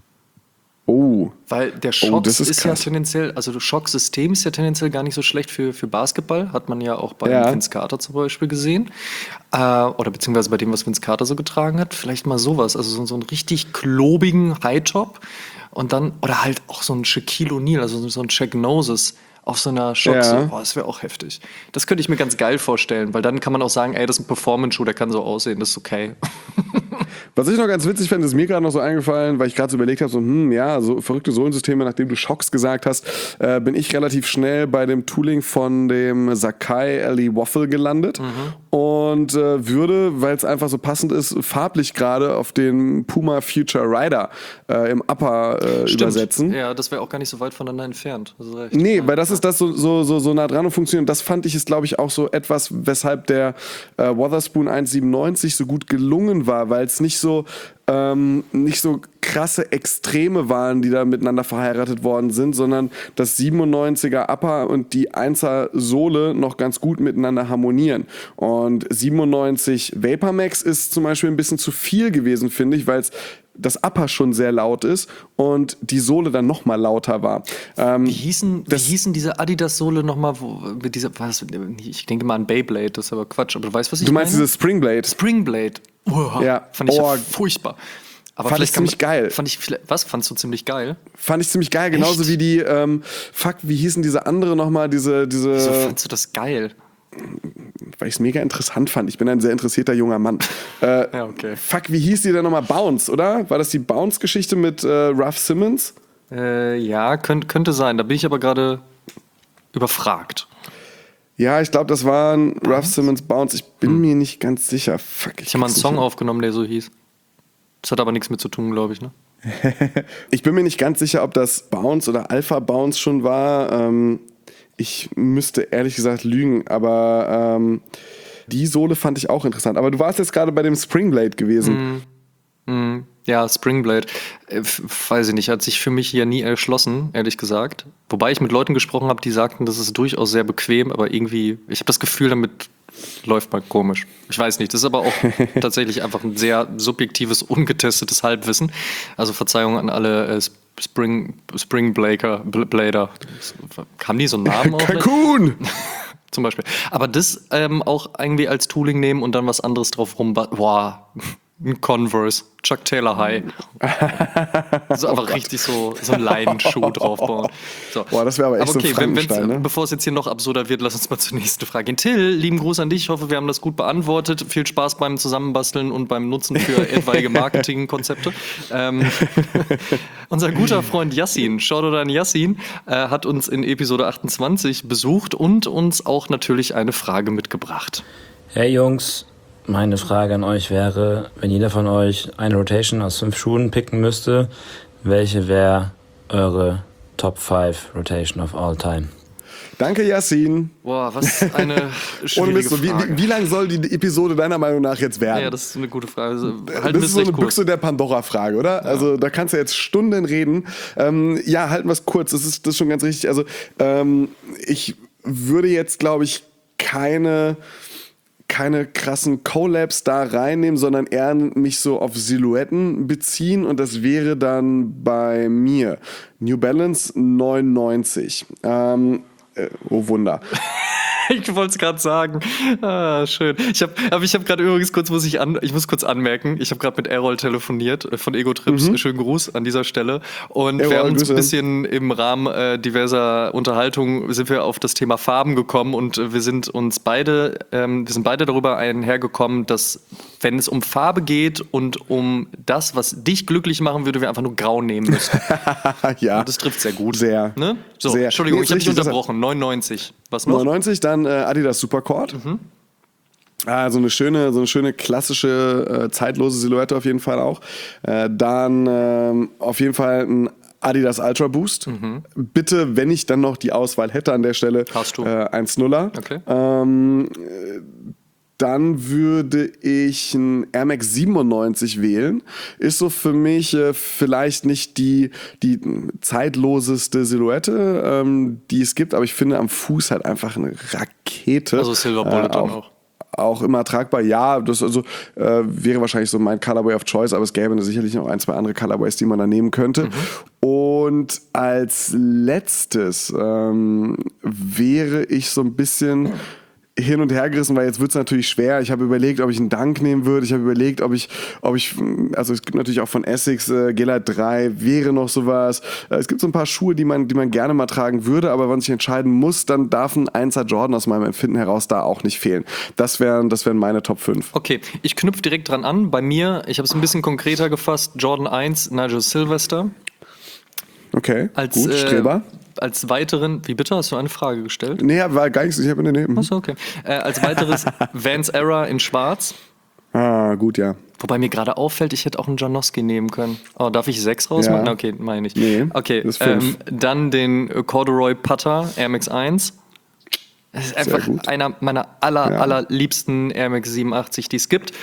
Oh. Weil der Oh, Schocks das ist ist, ja krass. tendenziell, also das Schocksystem ist ja tendenziell gar nicht so schlecht für, für Basketball, hat man ja auch bei Ja. Vince Carter zum Beispiel gesehen. Äh, oder beziehungsweise bei dem, was Vince Carter so getragen hat. Vielleicht mal sowas, also so, so einen richtig klobigen High-Top und dann, oder halt auch so ein Shaquille O'Neal, also so ein Shaq Noses auf so einer Schocks. Ja. Boah, das wäre auch heftig. Das könnte ich mir ganz geil vorstellen, weil dann kann man auch sagen, ey, das ist ein Performance-Schuh, der kann so aussehen, das ist okay. Was ich noch ganz witzig fände, ist mir gerade noch so eingefallen, weil ich gerade so überlegt habe, so, hm, ja, so verrückte Sohlensysteme, nachdem du Shocks gesagt hast, äh, bin ich relativ schnell bei dem Tooling von dem Sakai Ellie Waffle gelandet und äh, würde, weil es einfach so passend ist, farblich gerade auf den Puma Future Rider äh, im Upper äh, übersetzen. Ja, das wäre auch gar nicht so weit voneinander entfernt. Also recht. Nee, ja. weil das ist dass das so, so, so, so nah dran und funktioniert. Und das fand ich ist, glaube ich, auch so etwas, weshalb der äh, Wotherspoon eins siebenundneunzig so gut gelungen war, weil es nicht so ähm, nicht so krasse Extreme waren, die da miteinander verheiratet worden sind, sondern das siebenundneunziger Upper und die einser Sohle noch ganz gut miteinander harmonieren. Und siebenundneunzig Vapormax ist zum Beispiel ein bisschen zu viel gewesen, finde ich, weil es das Upper schon sehr laut ist und die Sohle dann noch mal lauter war. Ähm, Wie hießen, wie hießen diese Adidas-Sohle nochmal? Mit dieser, was, ich denke mal an Beyblade, das ist aber Quatsch. Aber du weißt, was ich du meinst meine? dieses Springblade? Springblade. Oh, Ja. Fand ich Oh. ja furchtbar. Aber Fand vielleicht ich ziemlich kann man, geil. Fand ich, was fandst du ziemlich geil? Fand ich ziemlich geil, genauso Echt? wie die, ähm, fuck, wie hießen diese andere nochmal, diese, diese, Wieso fandst du das geil? weil ich es mega interessant fand. Ich bin ein sehr interessierter junger Mann. Äh, Ja, okay. Fuck, wie hieß die denn nochmal? Bounce, oder? War das die Bounce-Geschichte mit äh, Ruff Simmons? Äh, ja, könnt, könnte sein. Da bin ich aber gerade überfragt. Ja, ich glaube, das war ein Ruff Simmons Bounce. Ich bin Hm. mir nicht ganz sicher. Fuck, Ich habe mal einen krieg's Song nicht hin. aufgenommen, der so hieß. Das hat aber nichts mit zu tun, glaube ich, ne? Ich bin mir nicht ganz sicher, ob das Bounce oder Alpha Bounce schon war. Ähm, ich müsste ehrlich gesagt lügen, aber ähm, die Sohle fand ich auch interessant. Aber du warst jetzt gerade bei dem Springblade gewesen. Mm, ja, Springblade. Äh, f- weiß ich nicht, hat sich für mich ja nie erschlossen, ehrlich gesagt. Wobei ich mit Leuten gesprochen habe, die sagten, das ist durchaus sehr bequem, aber irgendwie, ich habe das Gefühl, damit läuft man komisch. Ich weiß nicht, das ist aber auch tatsächlich einfach ein sehr subjektives, ungetestetes Halbwissen. Also Verzeihung an alle äh, Spring, Springblader. Bl- Blader. Haben die so einen Namen auch? Kalkun! Zum Beispiel. Aber das ähm, auch irgendwie als Tooling nehmen und dann was anderes drauf rum. Boah, ein Converse, Chuck Taylor High. So einfach richtig so, so ein Leinenschuh draufbauen. So. Boah, das wäre aber echt so okay, wenn, wenn's- Frankenstein, ne? bevor es jetzt hier noch absurder wird, lass uns mal zur nächsten Frage gehen. Till, lieben Gruß an dich. Ich hoffe, wir haben das gut beantwortet. Viel Spaß beim Zusammenbasteln und beim Nutzen für etwaige Marketingkonzepte. Ähm, unser guter Freund Yassin, Shoutout an Yassin, äh, hat uns in Episode achtundzwanzig besucht und uns auch natürlich eine Frage mitgebracht. Hey Jungs, meine Frage an euch wäre, wenn jeder von euch eine Rotation aus fünf Schuhen picken müsste, welche wäre eure Top fünf Rotation of all time? Danke, Yassin. Boah, was eine Ohne schwierige Mist, so, wie, Frage. wie, wie lang soll die Episode deiner Meinung nach jetzt werden? Ja, das ist eine gute Frage. Also, halten Das wir ist es so eine recht kurz. Büchse der Pandora-Frage, oder? Also da kannst du jetzt Stunden reden. Ähm, ja, halten wir es kurz. Das ist, das ist schon ganz richtig. Also ähm, ich würde jetzt, glaube ich, keine keine krassen Collabs da reinnehmen, sondern eher mich so auf Silhouetten beziehen und das wäre dann bei mir New Balance neunundneunzig. Ähm, äh, oh Wunder. Ich wollte es gerade sagen. Ah, schön. Ich habe aber ich hab gerade übrigens kurz, muss ich an, ich muss kurz anmerken, ich habe gerade mit Errol telefoniert äh, von Ego Trips. Mhm. Schönen Gruß an dieser Stelle. Und Errol, wir haben uns Grüße. ein bisschen im Rahmen äh, diverser Unterhaltung sind wir auf das Thema Farben gekommen und äh, wir sind uns beide, ähm, wir sind beide darüber einhergekommen, dass wenn es um Farbe geht und um das, was dich glücklich machen würde, wir einfach nur Grau nehmen müssen. Ja, Und das trifft sehr gut. Sehr. Ne? So, Sehr. Entschuldigung, Nee, ich habe ist dich richtig, das- unterbrochen. neunundneunzig. Was noch? neunundneunzig, dann äh, Adidas Supercord. Ah, so eine schöne, so eine schöne klassische, äh, zeitlose Silhouette auf jeden Fall auch. Äh, dann ähm, auf jeden Fall ein Adidas Ultra Boost. Bitte, wenn ich dann noch die Auswahl hätte an der Stelle, Hast du. Äh, eins Nuller. Okay. Ähm, äh, dann würde ich ein Air Max siebenundneunzig wählen. Ist so für mich äh, vielleicht nicht die, die zeitloseste Silhouette, ähm, die es gibt, aber ich finde am Fuß halt einfach eine Rakete. Also Silver Bullet dann auch. Auch immer tragbar, ja, das also äh, wäre wahrscheinlich so mein Colorway of Choice, aber es gäbe sicherlich noch ein, zwei andere Colorways, die man da nehmen könnte. Mhm. Und als letztes ähm, wäre ich so ein bisschen hin und her gerissen, weil jetzt wird es natürlich schwer. Ich habe überlegt, ob ich einen Dunk nehmen würde. Ich habe überlegt, ob ich, ob ich, also es gibt natürlich auch von Essex äh, Gelite drei, wäre noch sowas. Äh, es gibt so ein paar Schuhe, die man, die man gerne mal tragen würde, aber wenn ich entscheiden muss, dann darf ein Einser Jordan aus meinem Empfinden heraus da auch nicht fehlen. Das wären, das wären meine Top fünf. Okay, ich knüpfe direkt dran an. Bei mir, ich habe es ein bisschen konkreter gefasst, Jordan eins, Nigel Sylvester. Okay, Als, gut, äh, Streber. Als weiteren, wie bitte, hast du eine Frage gestellt? Nee, war gar nichts, ich habe nee, nee. Achso, okay. Äh, als weiteres Vans Era in schwarz. Ah, gut, ja. Wobei mir gerade auffällt, ich hätte auch einen Janowski nehmen können. Oh, darf ich sechs rausmachen? Ja. Okay, meine ich. Nee, okay, das ist fünf. ähm, dann den Corduroy Putter Air Max eins. Das ist einfach gut. einer meiner aller, Ja. allerliebsten Air Max siebenundachtzig, die es gibt.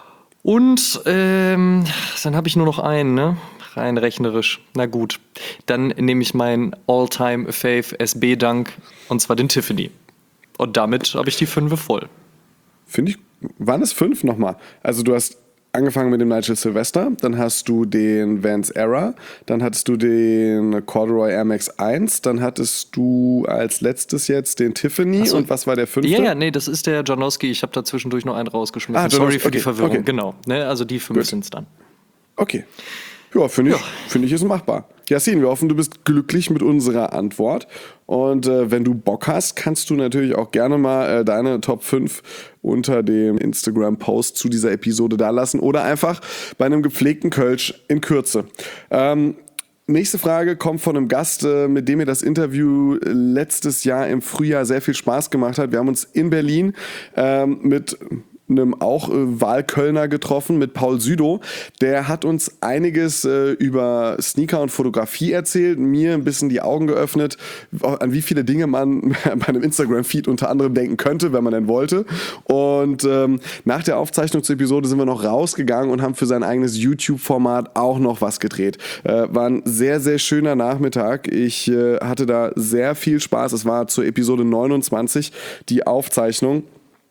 Und ähm, dann habe ich nur noch einen, ne? Rein rechnerisch. Na gut. Dann nehme ich meinen All-Time-Fave S B-Dunk, und zwar den Tiffany. Und damit habe ich die Fünfe voll. Finde ich, waren es fünf nochmal? Also du hast angefangen mit dem Nigel Sylvester, dann hast du den Vance Era, dann hattest du den Corduroy Air Max eins, dann hattest du als letztes jetzt den Tiffany. so. Und was war der fünfte? Ja, ja, nee, das ist der Janowski. Ich habe da zwischendurch noch einen rausgeschmissen. Ah, Sorry Janowski, für die okay, Verwirrung. okay. Genau. Ne, also die fünf Gut. sind es dann. Okay. Ja, finde ich, finde ich ist machbar. Yassin, wir hoffen, du bist glücklich mit unserer Antwort. Und äh, wenn du Bock hast, kannst du natürlich auch gerne mal äh, deine Top fünf unter dem Instagram-Post zu dieser Episode da lassen oder einfach bei einem gepflegten Kölsch in Kürze. Ähm, nächste Frage kommt von einem Gast, äh, mit dem mir das Interview letztes Jahr im Frühjahr sehr viel Spaß gemacht hat. Wir haben uns in Berlin ähm, mit einem auch äh, Wahlkölner getroffen, mit Paul Südow. Der hat uns einiges äh, über Sneaker und Fotografie erzählt, mir ein bisschen die Augen geöffnet, an wie viele Dinge man bei einem Instagram-Feed unter anderem denken könnte, wenn man denn wollte. Und ähm, nach der Aufzeichnung zur Episode sind wir noch rausgegangen und haben für sein eigenes YouTube-Format auch noch was gedreht. Äh, war ein sehr, sehr schöner Nachmittag. Ich äh, hatte da sehr viel Spaß. Es war zur Episode neunundzwanzig die Aufzeichnung.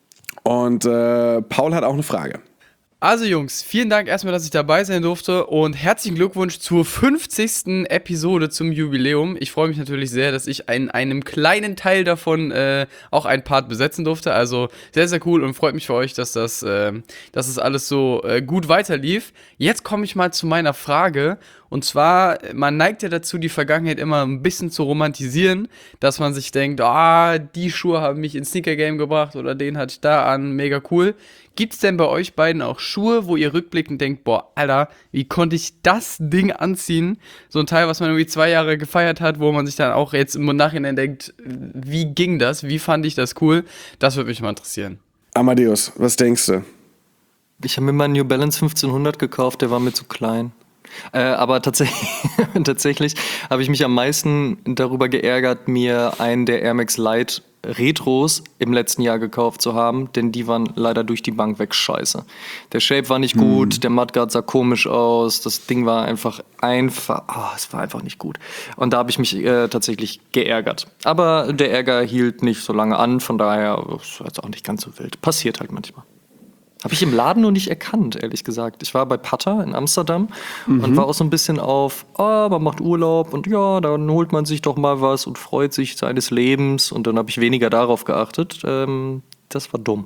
Und äh, Paul hat auch eine Frage. Also Jungs, vielen Dank erstmal, dass ich dabei sein durfte und herzlichen Glückwunsch zur fünfzigsten Episode zum Jubiläum. Ich freue mich natürlich sehr, dass ich in einem kleinen Teil davon äh, auch einen Part besetzen durfte. Also sehr, sehr cool und freut mich für euch, dass das, äh, dass das alles so äh, gut weiterlief. Jetzt komme ich mal zu meiner Frage. Und zwar, man neigt ja dazu, die Vergangenheit immer ein bisschen zu romantisieren, dass man sich denkt, ah, die Schuhe haben mich ins Sneaker-Game gebracht oder den hatte ich da an, mega cool. Gibt's denn bei euch beiden auch Schuhe, wo ihr rückblickend denkt, boah, Alter, wie konnte ich das Ding anziehen? So ein Teil, was man irgendwie zwei Jahre gefeiert hat, wo man sich dann auch jetzt im Nachhinein denkt, wie ging das? Wie fand ich das cool? Das würde mich mal interessieren. Amadeus, was denkst du? Ich habe mir mal einen New Balance fünfzehnhundert gekauft, der war mir zu klein. Äh, aber tatsächlich, tatsächlich habe ich mich am meisten darüber geärgert, mir einen der Air Max Lite Retros im letzten Jahr gekauft zu haben, denn die waren leider durch die Bank weg scheiße. Der Shape war nicht gut, hm. der Mudguard sah komisch aus, das Ding war einfach einfach, oh, es war einfach nicht gut. Und da habe ich mich äh, tatsächlich geärgert. Aber der Ärger hielt nicht so lange an, von daher ist jetzt auch nicht ganz so wild. Passiert halt manchmal. Habe ich im Laden nur nicht erkannt, ehrlich gesagt. Ich war bei Putter in Amsterdam mhm. und war auch so ein bisschen auf, ah, man macht Urlaub und ja, dann holt man sich doch mal was und freut sich seines Lebens. Und dann habe ich weniger darauf geachtet. Ähm, das war dumm.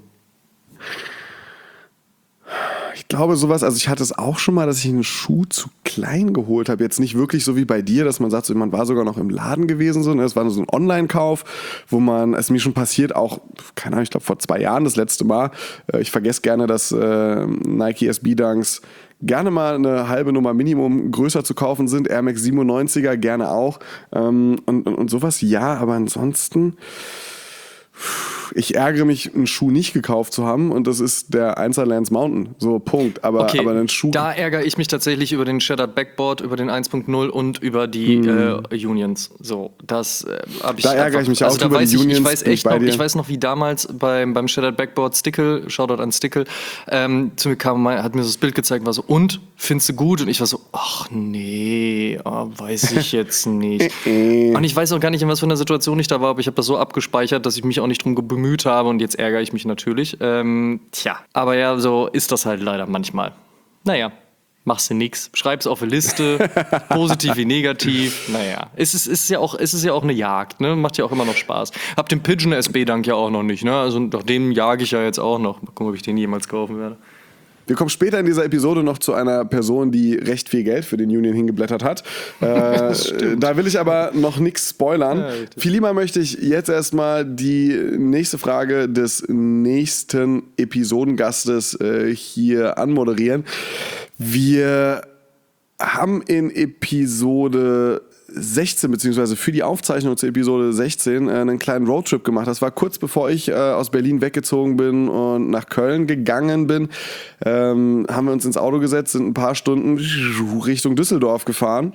Ich glaube sowas, also ich hatte es auch schon mal, dass ich einen Schuh zu klein geholt habe. Jetzt nicht wirklich so wie bei dir, dass man sagt, so, man war sogar noch im Laden gewesen. So, ne? Es war nur so ein Online-Kauf, wo man, es ist mir schon passiert, auch, keine Ahnung, ich glaube vor zwei Jahren das letzte Mal. Äh, ich vergesse gerne, dass äh, Nike S B Dunks gerne mal eine halbe Nummer Minimum größer zu kaufen sind. Air Max siebenundneunziger gerne auch. Ähm, und, und, und sowas, ja, aber ansonsten... Ich ärgere mich, einen Schuh nicht gekauft zu haben und das ist der Einser Lance Mountain. So, Punkt. Aber, okay, aber einen Schuh. Da ärgere ich mich tatsächlich über den Shattered Backboard, über den eins Punkt null und über die hm. äh, Unions. So, das äh, habe ich. Da ärgere einfach, ich mich also auch da über weiß die ich, Unions. Ich weiß echt noch, dir. ich weiß noch, wie damals beim, beim Shattered Backboard Stickle, Shoutout an Stickle, ähm, zu mir kam, hat mir so das Bild gezeigt, war so, und, findest du gut? Und ich war so, ach nee, oh, weiß ich jetzt nicht. Und ich weiß auch gar nicht, in was für einer Situation ich da war, aber ich habe das so abgespeichert, dass ich mich auch nicht drum bemüht habe und jetzt ärgere ich mich natürlich. Ähm, tja, aber ja, so ist das halt leider manchmal. Naja, machst du nix. Schreib's auf eine Liste, positiv wie negativ. Naja, es ist, ist, ja auch, es ist ja auch eine Jagd, ne? Macht ja auch immer noch Spaß. Hab den Pigeon S B-Dank ja auch noch nicht, ne? Also nach dem jage ich ja jetzt auch noch. Mal gucken, ob ich den jemals kaufen werde. Wir kommen später in dieser Episode noch zu einer Person, die recht viel Geld für den Union hingeblättert hat. Äh, da will ich aber noch nichts spoilern. Ja, viel lieber möchte ich jetzt erstmal die nächste Frage des nächsten Episodengastes äh, hier anmoderieren. Wir haben in Episode sechzehn, beziehungsweise für die Aufzeichnung zur Episode sechzehn, äh, einen kleinen Roadtrip gemacht. Das war kurz bevor ich äh, aus Berlin weggezogen bin und nach Köln gegangen bin. Ähm, haben wir uns ins Auto gesetzt, sind ein paar Stunden Richtung Düsseldorf gefahren.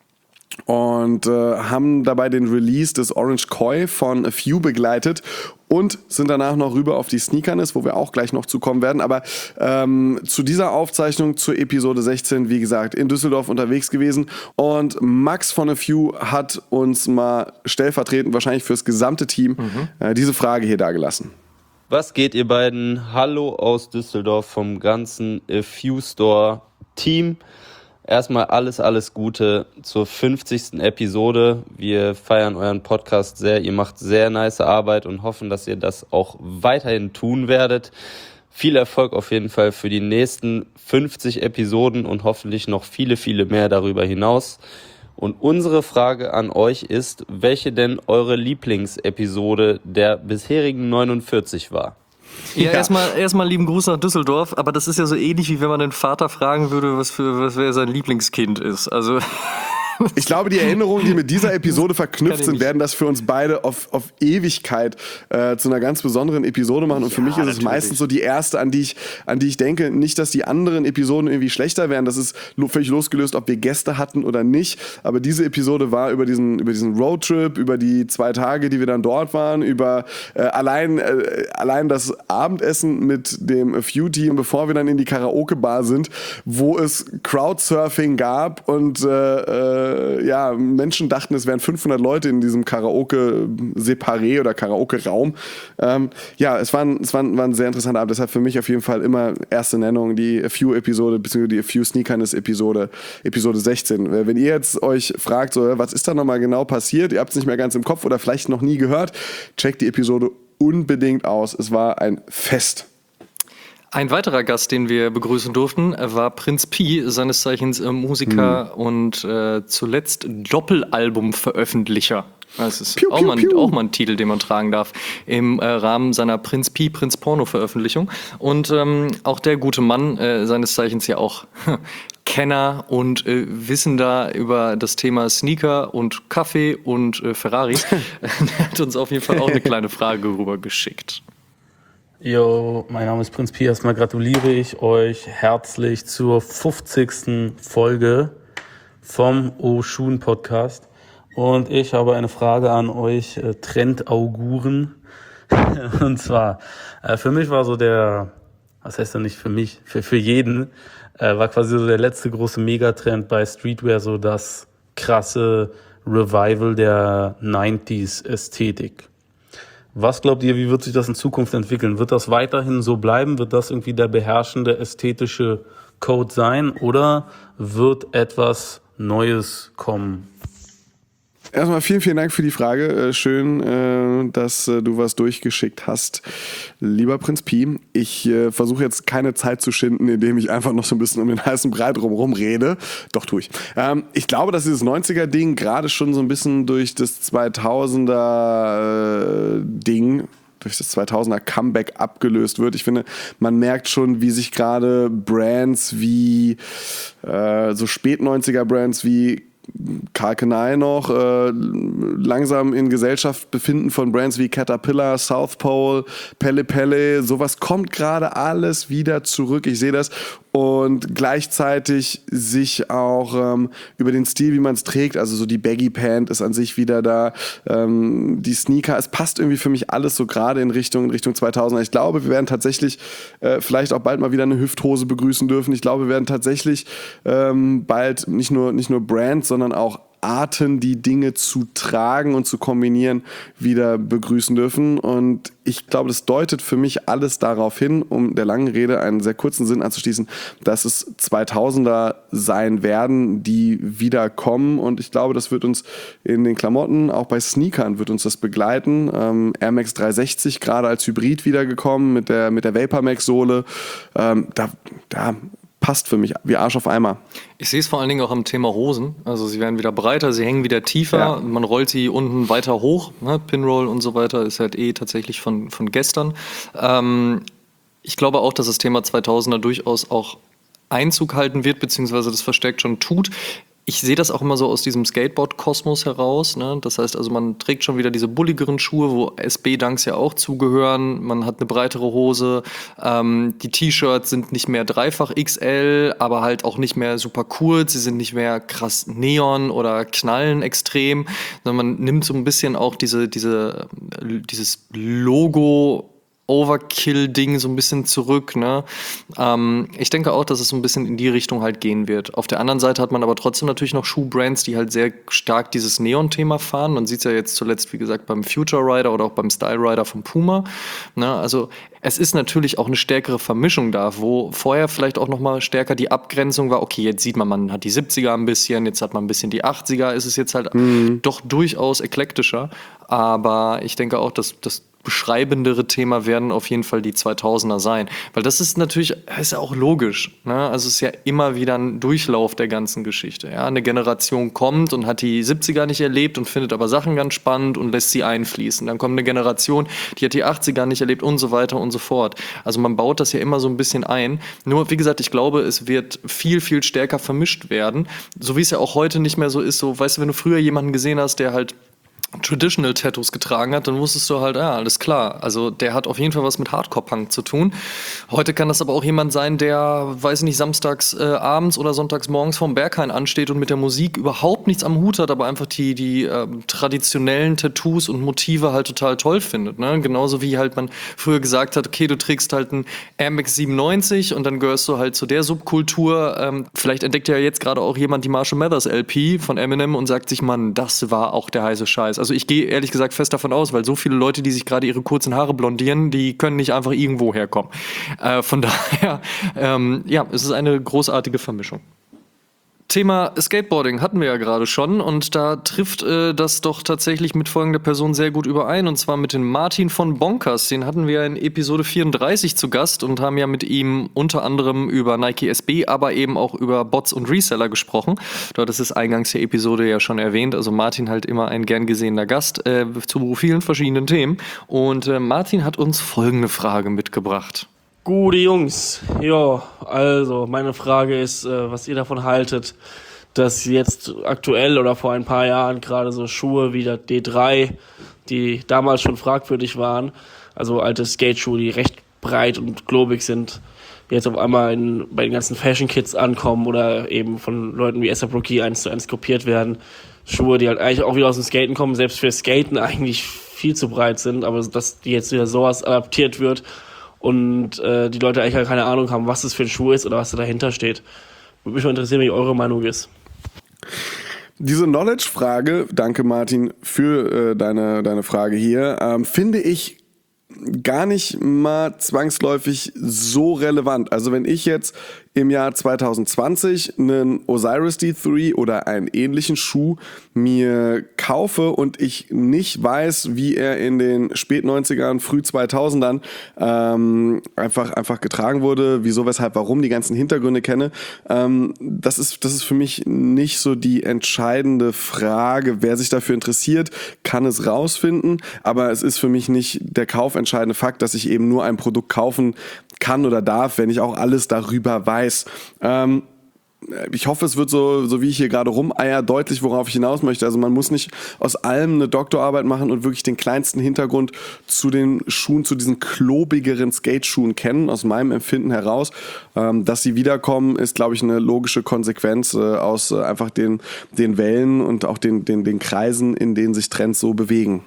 Und äh, haben dabei den Release des Orange Koi von A Few begleitet und sind danach noch rüber auf die Sneakerness, wo wir auch gleich noch zukommen werden. Aber ähm, zu dieser Aufzeichnung zur Episode sechzehn, wie gesagt, in Düsseldorf unterwegs gewesen. Und Max von A Few hat uns mal stellvertretend, wahrscheinlich fürs gesamte Team, mhm. äh, diese Frage hier dargelassen. Was geht, ihr beiden? Hallo aus Düsseldorf vom ganzen A Few Store Team. Erstmal alles, alles Gute zur fünfzigsten Episode. Wir feiern euren Podcast sehr. Ihr macht sehr nice Arbeit und hoffen, dass ihr das auch weiterhin tun werdet. Viel Erfolg auf jeden Fall für die nächsten fünfzig Episoden und hoffentlich noch viele, viele mehr darüber hinaus. Und unsere Frage an euch ist, welche denn eure Lieblingsepisode der bisherigen neunundvierzig war? Ja, Ja. erstmal erstmal lieben Gruß nach Düsseldorf, aber das ist ja so ähnlich, wie wenn man den Vater fragen würde, was für was wer sein Lieblingskind ist. Also Ich glaube, die Erinnerungen, die mit dieser Episode verknüpft Kann ich sind, nicht. werden das für uns beide auf, auf Ewigkeit äh, zu einer ganz besonderen Episode machen. Und für Ja, mich ist es natürlich. meistens so die erste, an die ich, an die ich denke. Nicht, dass die anderen Episoden irgendwie schlechter wären. Das ist lo- völlig losgelöst, ob wir Gäste hatten oder nicht. Aber diese Episode war über diesen, über diesen Roadtrip, über die zwei Tage, die wir dann dort waren, über äh, allein, äh, allein das Abendessen mit dem A Few-Team, bevor wir dann in die Karaoke-Bar sind, wo es Crowdsurfing gab und äh, äh, ja, Menschen dachten, es wären fünfhundert Leute in diesem Karaoke-Separé oder Karaoke-Raum. Ähm, ja, es war ein, es war ein, war ein sehr interessanter Abend. Deshalb für mich auf jeden Fall immer erste Nennung, die A Few-Episode, beziehungsweise die A Few Sneakerness-Episode, Episode sechzehn. Äh, Wenn ihr jetzt euch fragt, so, was ist da nochmal genau passiert, ihr habt es nicht mehr ganz im Kopf oder vielleicht noch nie gehört, checkt die Episode unbedingt aus. Es war ein Fest. Ein weiterer Gast, den wir begrüßen durften, war Prinz Pi, seines Zeichens äh, Musiker und äh, zuletzt Doppelalbum-Veröffentlicher. Das ist Piu, auch, piu, mal, ein- piu. auch mal ein Titel, den man tragen darf, im äh, Rahmen seiner Prinz Pi, Prinz Porno-Veröffentlichung. Und ähm, auch der gute Mann, äh, seines Zeichens ja auch Kenner und äh, Wissender über das Thema Sneaker und Kaffee und äh, Ferraris, der hat uns auf jeden Fall auch eine kleine Frage rübergeschickt. Jo, mein Name ist Prinz Pi. Erstmal gratuliere ich euch herzlich zur fünfzigsten Folge vom Oshun Podcast. Und ich habe eine Frage an euch, äh, Trendauguren. Und zwar, äh, für mich war so der, was heißt denn nicht für mich, für, für jeden, äh, war quasi so der letzte große Megatrend bei Streetwear, so das krasse Revival der neunziger-Ästhetik. Was glaubt ihr, wie wird sich das in Zukunft entwickeln? Wird das weiterhin so bleiben? Wird das irgendwie der beherrschende ästhetische Code sein? Oder wird etwas Neues kommen? Erstmal vielen, vielen Dank für die Frage. Äh, Schön, äh, dass äh, du was durchgeschickt hast. Lieber Prinz Pi, ich äh, versuche jetzt keine Zeit zu schinden, indem ich einfach noch so ein bisschen um den heißen Brei drumherum rede. Doch, tue ich. Ähm, ich glaube, dass dieses neunziger-Ding gerade schon so ein bisschen durch das zweitausender-Ding, durch das zweitausender Comeback abgelöst wird. Ich finde, man merkt schon, wie sich gerade Brands wie äh, so Spät-neunziger-Brands wie Karl Kenai noch äh, langsam in Gesellschaft befinden von Brands wie Caterpillar, South Pole, Pelle Pelle. Sowas kommt gerade alles wieder zurück. Ich sehe das. Und gleichzeitig sich auch ähm, über den Stil, wie man es trägt, also so die Baggy Pant ist an sich wieder da, ähm, die Sneaker, es passt irgendwie für mich alles so gerade in Richtung, in Richtung zweitausender. Ich glaube, wir werden tatsächlich äh, vielleicht auch bald mal wieder eine Hüfthose begrüßen dürfen. Ich glaube, wir werden tatsächlich ähm, bald nicht nur, nicht nur Brands, sondern auch Arten, die Dinge zu tragen und zu kombinieren, wieder begrüßen dürfen. Und ich glaube, das deutet für mich alles darauf hin, um der langen Rede einen sehr kurzen Sinn anzuschließen, dass es zweitausender sein werden, die wieder kommen. Und ich glaube, das wird uns in den Klamotten, auch bei Sneakern, wird uns das begleiten. Ähm, Air Max dreihundertsechzig gerade als Hybrid wiedergekommen mit der, mit der Vapor Max Sohle. Ähm, da, da passt für mich wie Arsch auf Eimer. Ich sehe es vor allen Dingen auch am Thema Hosen. Also sie werden wieder breiter, sie hängen wieder tiefer, Ja. man rollt sie unten weiter hoch. Ne? Pinroll und so weiter ist halt eh tatsächlich von, von gestern. Ähm, ich glaube auch, dass das Thema zweitausender durchaus auch Einzug halten wird, beziehungsweise das verstärkt schon tut. Ich sehe das auch immer so aus diesem Skateboard-Kosmos heraus. Ne? Das heißt also, man trägt schon wieder diese bulligeren Schuhe, wo S B-Dunks ja auch zugehören. Man hat eine breitere Hose. Ähm, die T-Shirts sind nicht mehr dreifach X L, aber halt auch nicht mehr super kurz. Sie sind nicht mehr krass Neon oder knallen extrem, sondern man nimmt so ein bisschen auch diese, diese, dieses Logo Overkill-Ding so ein bisschen zurück. Ne? Ähm, ich denke auch, dass es so ein bisschen in die Richtung halt gehen wird. Auf der anderen Seite hat man aber trotzdem natürlich noch Schuhbrands, die halt sehr stark dieses Neon-Thema fahren. Man sieht es ja jetzt zuletzt, wie gesagt, beim Future Rider oder auch beim Style Rider von Puma. Ne? Also es ist natürlich auch eine stärkere Vermischung da, wo vorher vielleicht auch noch mal stärker die Abgrenzung war, okay, jetzt sieht man, man hat die siebziger ein bisschen, jetzt hat man ein bisschen die achtziger, ist es jetzt halt mhm. doch durchaus eklektischer. Aber ich denke auch, dass das beschreibendere Thema werden auf jeden Fall die zweitausender sein. Weil das ist natürlich, ist ja auch logisch. Ne? Also es ist ja immer wieder ein Durchlauf der ganzen Geschichte. Ja? Eine Generation kommt und hat die siebziger nicht erlebt und findet aber Sachen ganz spannend und lässt sie einfließen. Dann kommt eine Generation, die hat die achtziger nicht erlebt und so weiter und so fort. Also man baut das ja immer so ein bisschen ein. Nur, wie gesagt, ich glaube, es wird viel, viel stärker vermischt werden. So wie es ja auch heute nicht mehr so ist. So, weißt du, wenn du früher jemanden gesehen hast, der halt Traditional Tattoos getragen hat, dann wusstest du halt, ja, alles klar. Also der hat auf jeden Fall was mit Hardcore-Punk zu tun. Heute kann das aber auch jemand sein, der, weiß ich nicht, samstags äh, abends oder sonntags morgens vorm Berghain ansteht und mit der Musik überhaupt nichts am Hut hat, aber einfach die, die äh, traditionellen Tattoos und Motive halt total toll findet. Ne? Genauso wie halt man früher gesagt hat, okay, du trägst halt einen Air Max siebenundneunzig und dann gehörst du halt zu der Subkultur. Ähm, vielleicht entdeckt ja jetzt gerade auch jemand die Marshall Mathers L P von Eminem und sagt sich, Mann, das war auch der heiße Scheiß. Also ich gehe ehrlich gesagt fest davon aus, weil so viele Leute, die sich gerade ihre kurzen Haare blondieren, die können nicht einfach irgendwo herkommen. Äh, von daher, ähm, ja, es ist eine großartige Vermischung. Thema Skateboarding hatten wir ja gerade schon und da trifft äh, das doch tatsächlich mit folgender Person sehr gut überein und zwar mit dem Martin von Bonkers. Den hatten wir in Episode vierunddreißig zu Gast und haben ja mit ihm unter anderem über Nike S B, aber eben auch über Bots und Reseller gesprochen. Dort ist es eingangs der Episode ja schon erwähnt, also Martin halt immer ein gern gesehener Gast äh, zu vielen verschiedenen Themen und äh, Martin hat uns folgende Frage mitgebracht. Gute Jungs, ja, also meine Frage ist, äh, was ihr davon haltet, dass jetzt aktuell oder vor ein paar Jahren gerade so Schuhe wie der D drei, die damals schon fragwürdig waren, also alte Skateschuhe, die recht breit und globig sind, jetzt auf einmal in, bei den ganzen Fashion-Kits ankommen oder eben von Leuten wie A$AP Rocky eins zu eins kopiert werden. Schuhe, die halt eigentlich auch wieder aus dem Skaten kommen, selbst für Skaten eigentlich viel zu breit sind, aber dass die jetzt wieder sowas adaptiert wird, und äh, die Leute eigentlich keine Ahnung haben, was das für ein Schuh ist oder was da dahinter steht. Würde mich mal interessieren, wie eure Meinung ist. Diese Knowledge-Frage, danke Martin für äh, deine, deine Frage hier, ähm, finde ich gar nicht mal zwangsläufig so relevant. Also wenn ich jetzt im Jahr zwanzig zwanzig einen Osiris D drei oder einen ähnlichen Schuh mir kaufe und ich nicht weiß, wie er in den Spät-neunzigern, Früh-zweitausendern ähm, einfach, einfach getragen wurde, wieso, weshalb, warum, die ganzen Hintergründe kenne, ähm, das ist, das ist für mich nicht so die entscheidende Frage. Wer sich dafür interessiert, kann es rausfinden, aber es ist für mich nicht der kaufentscheidende Fakt, dass ich eben nur ein Produkt kaufen kann oder darf, wenn ich auch alles darüber weiß. Ähm, ich hoffe, es wird so, so wie ich hier gerade rumeier, deutlich, worauf ich hinaus möchte. Also man muss nicht aus allem eine Doktorarbeit machen und wirklich den kleinsten Hintergrund zu den Schuhen, zu diesen klobigeren Skateschuhen kennen, aus meinem Empfinden heraus. Ähm, dass sie wiederkommen, ist, glaube ich, eine logische Konsequenz äh, aus äh, einfach den, den Wellen und auch den, den, den Kreisen, in denen sich Trends so bewegen.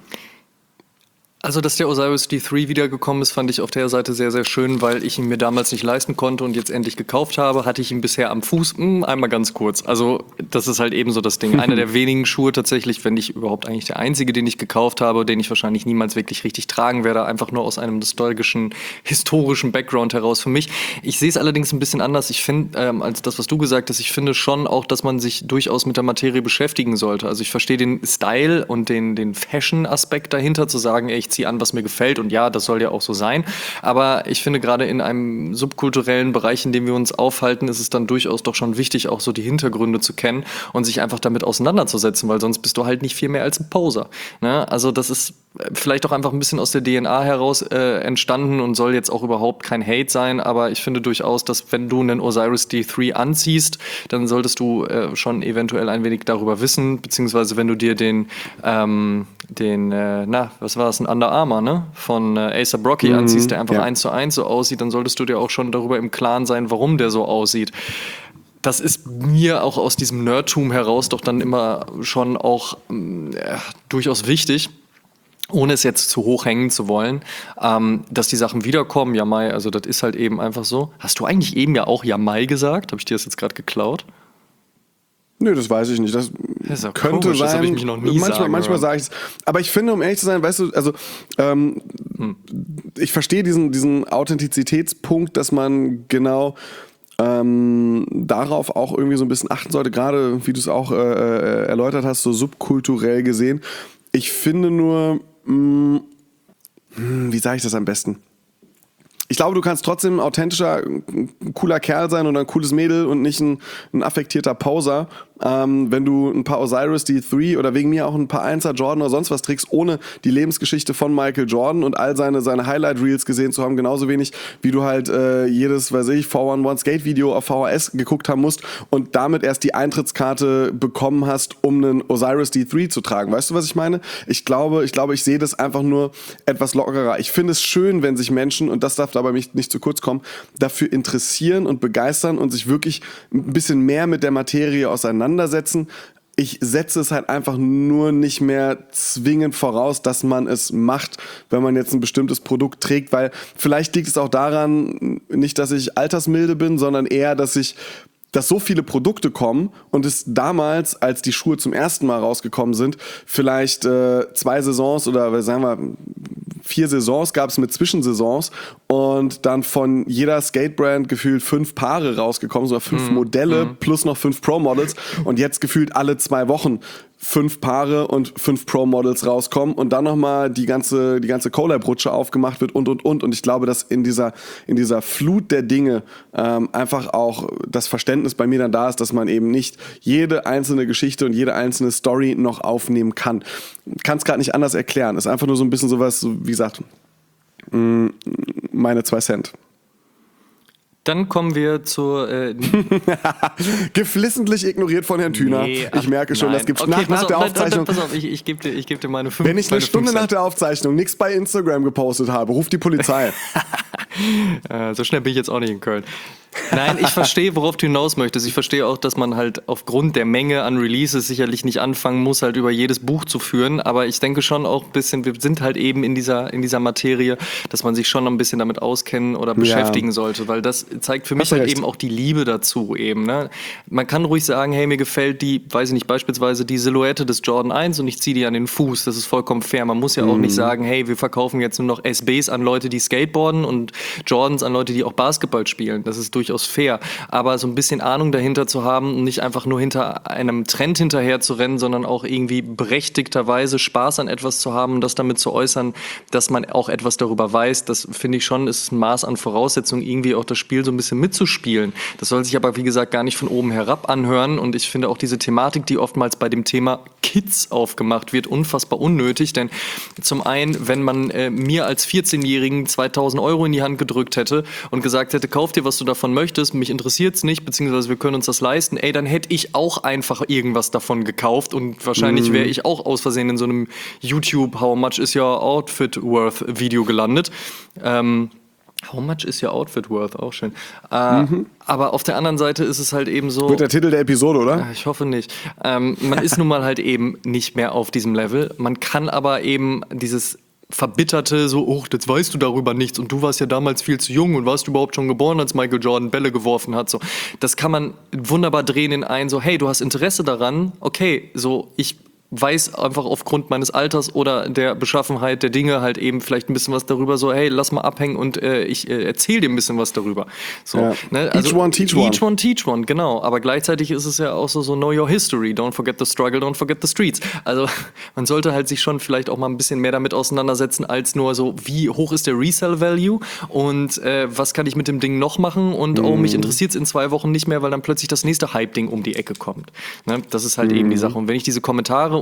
Also, dass der Osiris D drei wiedergekommen ist, fand ich auf der Seite sehr, sehr schön, weil ich ihn mir damals nicht leisten konnte und jetzt endlich gekauft habe, hatte ich ihn bisher am Fuß, mh, einmal ganz kurz. Also, das ist halt eben so das Ding. Einer der wenigen Schuhe tatsächlich, wenn nicht überhaupt eigentlich der einzige, den ich gekauft habe, den ich wahrscheinlich niemals wirklich richtig tragen werde, einfach nur aus einem nostalgischen, historischen Background heraus für mich. Ich sehe es allerdings ein bisschen anders. Ich finde, ähm, als das, was du gesagt hast, ich finde schon auch, dass man sich durchaus mit der Materie beschäftigen sollte. Also, ich verstehe den Style und den, den Fashion-Aspekt dahinter, zu sagen, ey, ich ziehe an, was mir gefällt und ja, das soll ja auch so sein, aber ich finde gerade in einem subkulturellen Bereich, in dem wir uns aufhalten, ist es dann durchaus doch schon wichtig, auch so die Hintergründe zu kennen und sich einfach damit auseinanderzusetzen, weil sonst bist du halt nicht viel mehr als ein Poser, ne? Also das ist vielleicht auch einfach ein bisschen aus der D N A heraus äh, entstanden und soll jetzt auch überhaupt kein Hate sein, aber ich finde durchaus, dass wenn du einen Osiris D drei anziehst, dann solltest du äh, schon eventuell ein wenig darüber wissen, beziehungsweise wenn du dir den, ähm, den äh, na, was war das, ein Under Armour, ne, von äh, A$AP Rocky Mhm, anziehst, der einfach ja. eins zu eins so aussieht, dann solltest du dir auch schon darüber im Klaren sein, warum der so aussieht. Das ist mir auch aus diesem Nerdtum heraus doch dann immer schon auch äh, durchaus wichtig, ohne es jetzt zu hoch hängen zu wollen, ähm, dass die Sachen wiederkommen. Jamai, also das ist halt eben einfach so. Hast du eigentlich eben ja auch Jamai gesagt? Habe ich dir das jetzt gerade geklaut? Nö, das weiß ich nicht. Das, Das ist ja könnte komisch, sein. das hab ich mich noch nie manchmal sagen manchmal hören. sage ich es. Aber ich finde, um ehrlich zu sein, weißt du, also ähm, Hm. ich verstehe diesen, diesen Authentizitätspunkt, dass man genau ähm, darauf auch irgendwie so ein bisschen achten sollte, gerade wie du es auch äh, äh, erläutert hast, so subkulturell gesehen. Ich finde nur, mh, hm, wie sage ich das am besten? Ich glaube, du kannst trotzdem ein authentischer, ein cooler Kerl sein oder ein cooles Mädel und nicht ein, ein affektierter Poser, ähm, wenn du ein paar Osiris D drei oder wegen mir auch ein paar Einser Jordan oder sonst was trägst, ohne die Lebensgeschichte von Michael Jordan und all seine, seine Highlight-Reels gesehen zu haben, genauso wenig, wie du halt äh, jedes, weiß ich, vier eins eins Skate-Video auf V H S geguckt haben musst und damit erst die Eintrittskarte bekommen hast, um einen Osiris D drei zu tragen. Weißt du, was ich meine? Ich glaube, ich glaube, ich sehe das einfach nur etwas lockerer. Ich finde es schön, wenn sich Menschen, und das darf dabei nicht, nicht zu kurz kommen, dafür interessieren und begeistern und sich wirklich ein bisschen mehr mit der Materie auseinandersetzen. Ich setze es halt einfach nur nicht mehr zwingend voraus, dass man es macht, wenn man jetzt ein bestimmtes Produkt trägt, weil vielleicht liegt es auch daran, nicht, dass ich altersmilde bin, sondern eher, dass ich dass so viele Produkte kommen und es damals, als die Schuhe zum ersten Mal rausgekommen sind, vielleicht äh, zwei Saisons oder sagen wir vier Saisons gab es mit Zwischensaisons und dann von jeder Skatebrand gefühlt fünf Paare rausgekommen, sogar fünf Mhm. Modelle Mhm. plus noch fünf Pro-Models und jetzt gefühlt alle zwei Wochen fünf Paare und fünf Pro-Models rauskommen und dann nochmal die ganze, die ganze Collab-Rutsche aufgemacht wird und, und, und. Und ich glaube, dass in dieser, in dieser Flut der Dinge ähm, einfach auch das Verständnis bei mir dann da ist, dass man eben nicht jede einzelne Geschichte und jede einzelne Story noch aufnehmen kann. Kann es gerade nicht anders erklären. Ist einfach nur so ein bisschen sowas, so, wie gesagt, mh, meine zwei Cent. Dann kommen wir zur äh, geflissentlich ignoriert von Herrn Thüner. Nee, ich merke schon, nein. das gibt's Okay, nach, pass nach auf, der nein, Aufzeichnung. Pass auf, ich, ich gebe dir, ich geb dir meine fünf. Wenn ich eine meine Stunde fünf nach der Aufzeichnung nichts bei Instagram gepostet habe, ruft die Polizei. Äh, so schnell bin ich jetzt auch nicht in Köln. Nein, ich verstehe, worauf du hinaus möchtest. Ich verstehe auch, dass man halt aufgrund der Menge an Releases sicherlich nicht anfangen muss, halt über jedes Buch zu führen. Aber ich denke schon auch ein bisschen, wir sind halt eben in dieser, in dieser Materie, dass man sich schon ein bisschen damit auskennen oder beschäftigen Ja. sollte. Weil das zeigt für mich Hast du halt recht. eben auch die Liebe dazu eben. Ne? Man kann ruhig sagen, hey, mir gefällt die, weiß ich nicht, beispielsweise die Silhouette des Jordan eins und ich ziehe die an den Fuß. Das ist vollkommen fair. Man muss ja auch Mhm. nicht sagen, hey, wir verkaufen jetzt nur noch S Bs an Leute, die Skateboarden und Jordans an Leute, die auch Basketball spielen. Das ist durchaus fair. Aber so ein bisschen Ahnung dahinter zu haben und nicht einfach nur hinter einem Trend hinterher zu rennen, sondern auch irgendwie berechtigterweise Spaß an etwas zu haben und das damit zu äußern, dass man auch etwas darüber weiß, das finde ich schon, ist ein Maß an Voraussetzungen, irgendwie auch das Spiel so ein bisschen mitzuspielen. Das soll sich aber, wie gesagt, gar nicht von oben herab anhören und ich finde auch diese Thematik, die oftmals bei dem Thema Kids aufgemacht wird, unfassbar unnötig, denn zum einen, wenn man äh, mir als vierzehnjährigen zweitausend Euro in die Hand gedrückt hätte und gesagt hätte, kauf dir, was du davon möchtest, mich interessiert es nicht, beziehungsweise wir können uns das leisten, ey, dann hätte ich auch einfach irgendwas davon gekauft und wahrscheinlich Mhm. wäre ich auch aus Versehen in so einem YouTube How much is your outfit worth Video gelandet. Ähm, How much is your outfit worth? Auch schön. Äh, Mhm. Aber auf der anderen Seite ist es halt eben so. Wird der Titel der Episode, oder? Ich hoffe nicht. Ähm, man ist nun mal halt eben nicht mehr auf diesem Level. Man kann aber eben dieses verbitterte, so, oh, jetzt weißt du darüber nichts und du warst ja damals viel zu jung und warst du überhaupt schon geboren, als Michael Jordan Bälle geworfen hat, so. Das kann man wunderbar drehen in ein, so, hey, du hast Interesse daran, okay, so, ich weiß einfach aufgrund meines Alters oder der Beschaffenheit der Dinge halt eben vielleicht ein bisschen was darüber, so, hey, lass mal abhängen und äh, ich äh, erzähle dir ein bisschen was darüber. So, Ja. ne? Each one, teach one. Each one, teach one, genau. Aber gleichzeitig ist es ja auch so, so know your history, don't forget the struggle, don't forget the streets. Also man sollte halt sich schon vielleicht auch mal ein bisschen mehr damit auseinandersetzen, als nur so, wie hoch ist der Resell-Value und äh, was kann ich mit dem Ding noch machen und oh, mich interessiert es in zwei Wochen nicht mehr, weil dann plötzlich das nächste Hype-Ding um die Ecke kommt. Ne? Das ist halt Mhm. eben die Sache. Und wenn ich diese Kommentare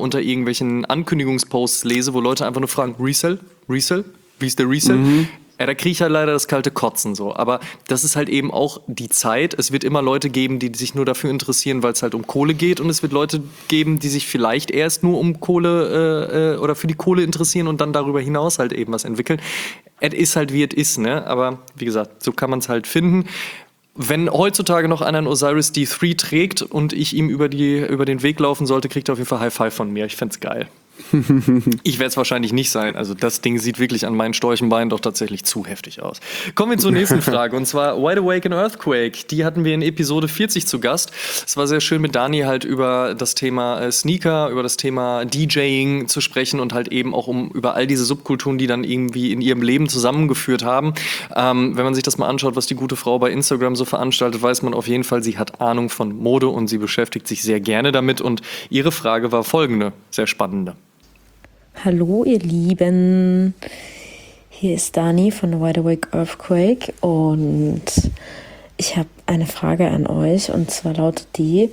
unter irgendwelchen Ankündigungsposts lese, wo Leute einfach nur fragen, Resell? Resell? Wie ist der Resell? Mhm. Ja, da kriege ich halt leider das kalte Kotzen so. Aber das ist halt eben auch die Zeit. Es wird immer Leute geben, die sich nur dafür interessieren, weil es halt um Kohle geht. Und es wird Leute geben, die sich vielleicht erst nur um Kohle äh, oder für die Kohle interessieren und dann darüber hinaus halt eben was entwickeln. Es ist halt wie es ist, ne? Aber wie gesagt, so kann man es halt finden. Wenn heutzutage noch einer einen Osiris D drei trägt und ich ihm über, die, über den Weg laufen sollte, kriegt er auf jeden Fall High Five von mir. Ich fänd's geil. Ich werde es wahrscheinlich nicht sein. Also das Ding sieht wirklich an meinen Storchenbeinen doch tatsächlich zu heftig aus. Kommen wir zur nächsten Frage und zwar Wide Awake and Earthquake. Die hatten wir in Episode vierzig zu Gast. Es war sehr schön mit Dani halt über das Thema äh, Sneaker, über das Thema DJing zu sprechen und halt eben auch um über all diese Subkulturen, die dann irgendwie in ihrem Leben zusammengeführt haben. Ähm, wenn man sich das mal anschaut, was die gute Frau bei Instagram so veranstaltet, weiß man auf jeden Fall, sie hat Ahnung von Mode und sie beschäftigt sich sehr gerne damit und ihre Frage war folgende, sehr spannende. Hallo ihr Lieben, hier ist Dani von Wide Awake Earthquake und ich habe eine Frage an euch und zwar lautet die,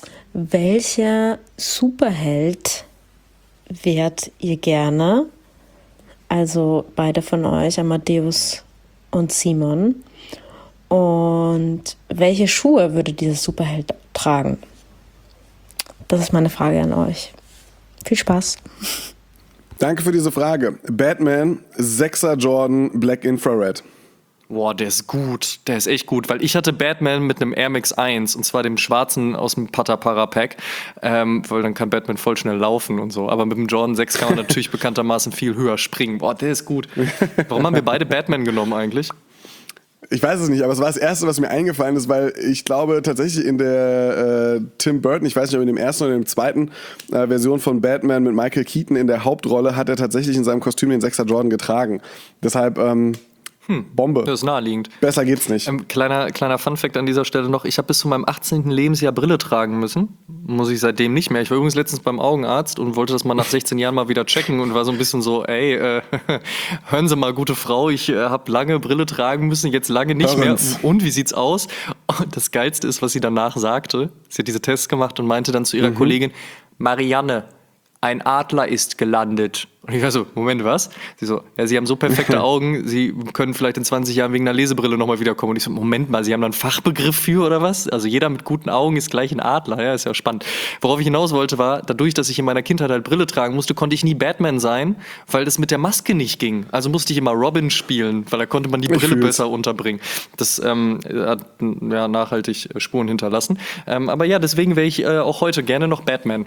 welcher Superheld wärt ihr gerne, also beide von euch, Amadeus und Simon, und welche Schuhe würde dieser Superheld tragen? Das ist meine Frage an euch. Viel Spaß! Danke für diese Frage. Batman, sechser Jordan, Black Infrared. Boah, der ist gut. Der ist echt gut, weil ich hatte Batman mit einem Air Max eins und zwar dem schwarzen aus dem Pata-Para-Pack, ähm, weil dann kann Batman voll schnell laufen und so. Aber mit dem Jordan sechs kann man natürlich bekanntermaßen viel höher springen. Boah, der ist gut. Warum haben wir beide Batman genommen eigentlich? Ich weiß es nicht, aber es war das Erste, was mir eingefallen ist, weil ich glaube tatsächlich in der äh, Tim Burton, ich weiß nicht, ob in dem ersten oder in dem zweiten äh, Version von Batman mit Michael Keaton in der Hauptrolle, hat er tatsächlich in seinem Kostüm den sechser Jordan getragen. Deshalb ähm, hm, Bombe. Das ist naheliegend. Besser geht's nicht. Ähm, kleiner, kleiner Funfact an dieser Stelle noch, ich habe bis zu meinem achtzehnten Lebensjahr Brille tragen müssen. Muss ich seitdem nicht mehr. Ich war übrigens letztens beim Augenarzt und wollte das mal nach sechzehn Jahren mal wieder checken und war so ein bisschen so, ey, äh, hören Sie mal, gute Frau, ich äh, habe lange Brille tragen müssen, jetzt lange nicht Hör mehr. uns. Und wie sieht's aus? Und das Geilste ist, was sie danach sagte. Sie hat diese Tests gemacht und meinte dann zu ihrer Mhm. Kollegin, Marianne, ein Adler ist gelandet. Und ich war so, Moment, was? Sie so, ja, Sie haben so perfekte Augen, Sie können vielleicht in zwanzig Jahren wegen einer Lesebrille nochmal wiederkommen. Und ich so, Moment mal, Sie haben da einen Fachbegriff für oder was? Also jeder mit guten Augen ist gleich ein Adler, ja, ist ja spannend. Worauf ich hinaus wollte war, dadurch, dass ich in meiner Kindheit halt Brille tragen musste, konnte ich nie Batman sein, weil das mit der Maske nicht ging. Also musste ich immer Robin spielen, weil da konnte man die Ich Brille fühl's. besser unterbringen. Das ähm, hat ja, nachhaltig Spuren hinterlassen. Ähm, aber ja, deswegen wäre ich äh, auch heute gerne noch Batman.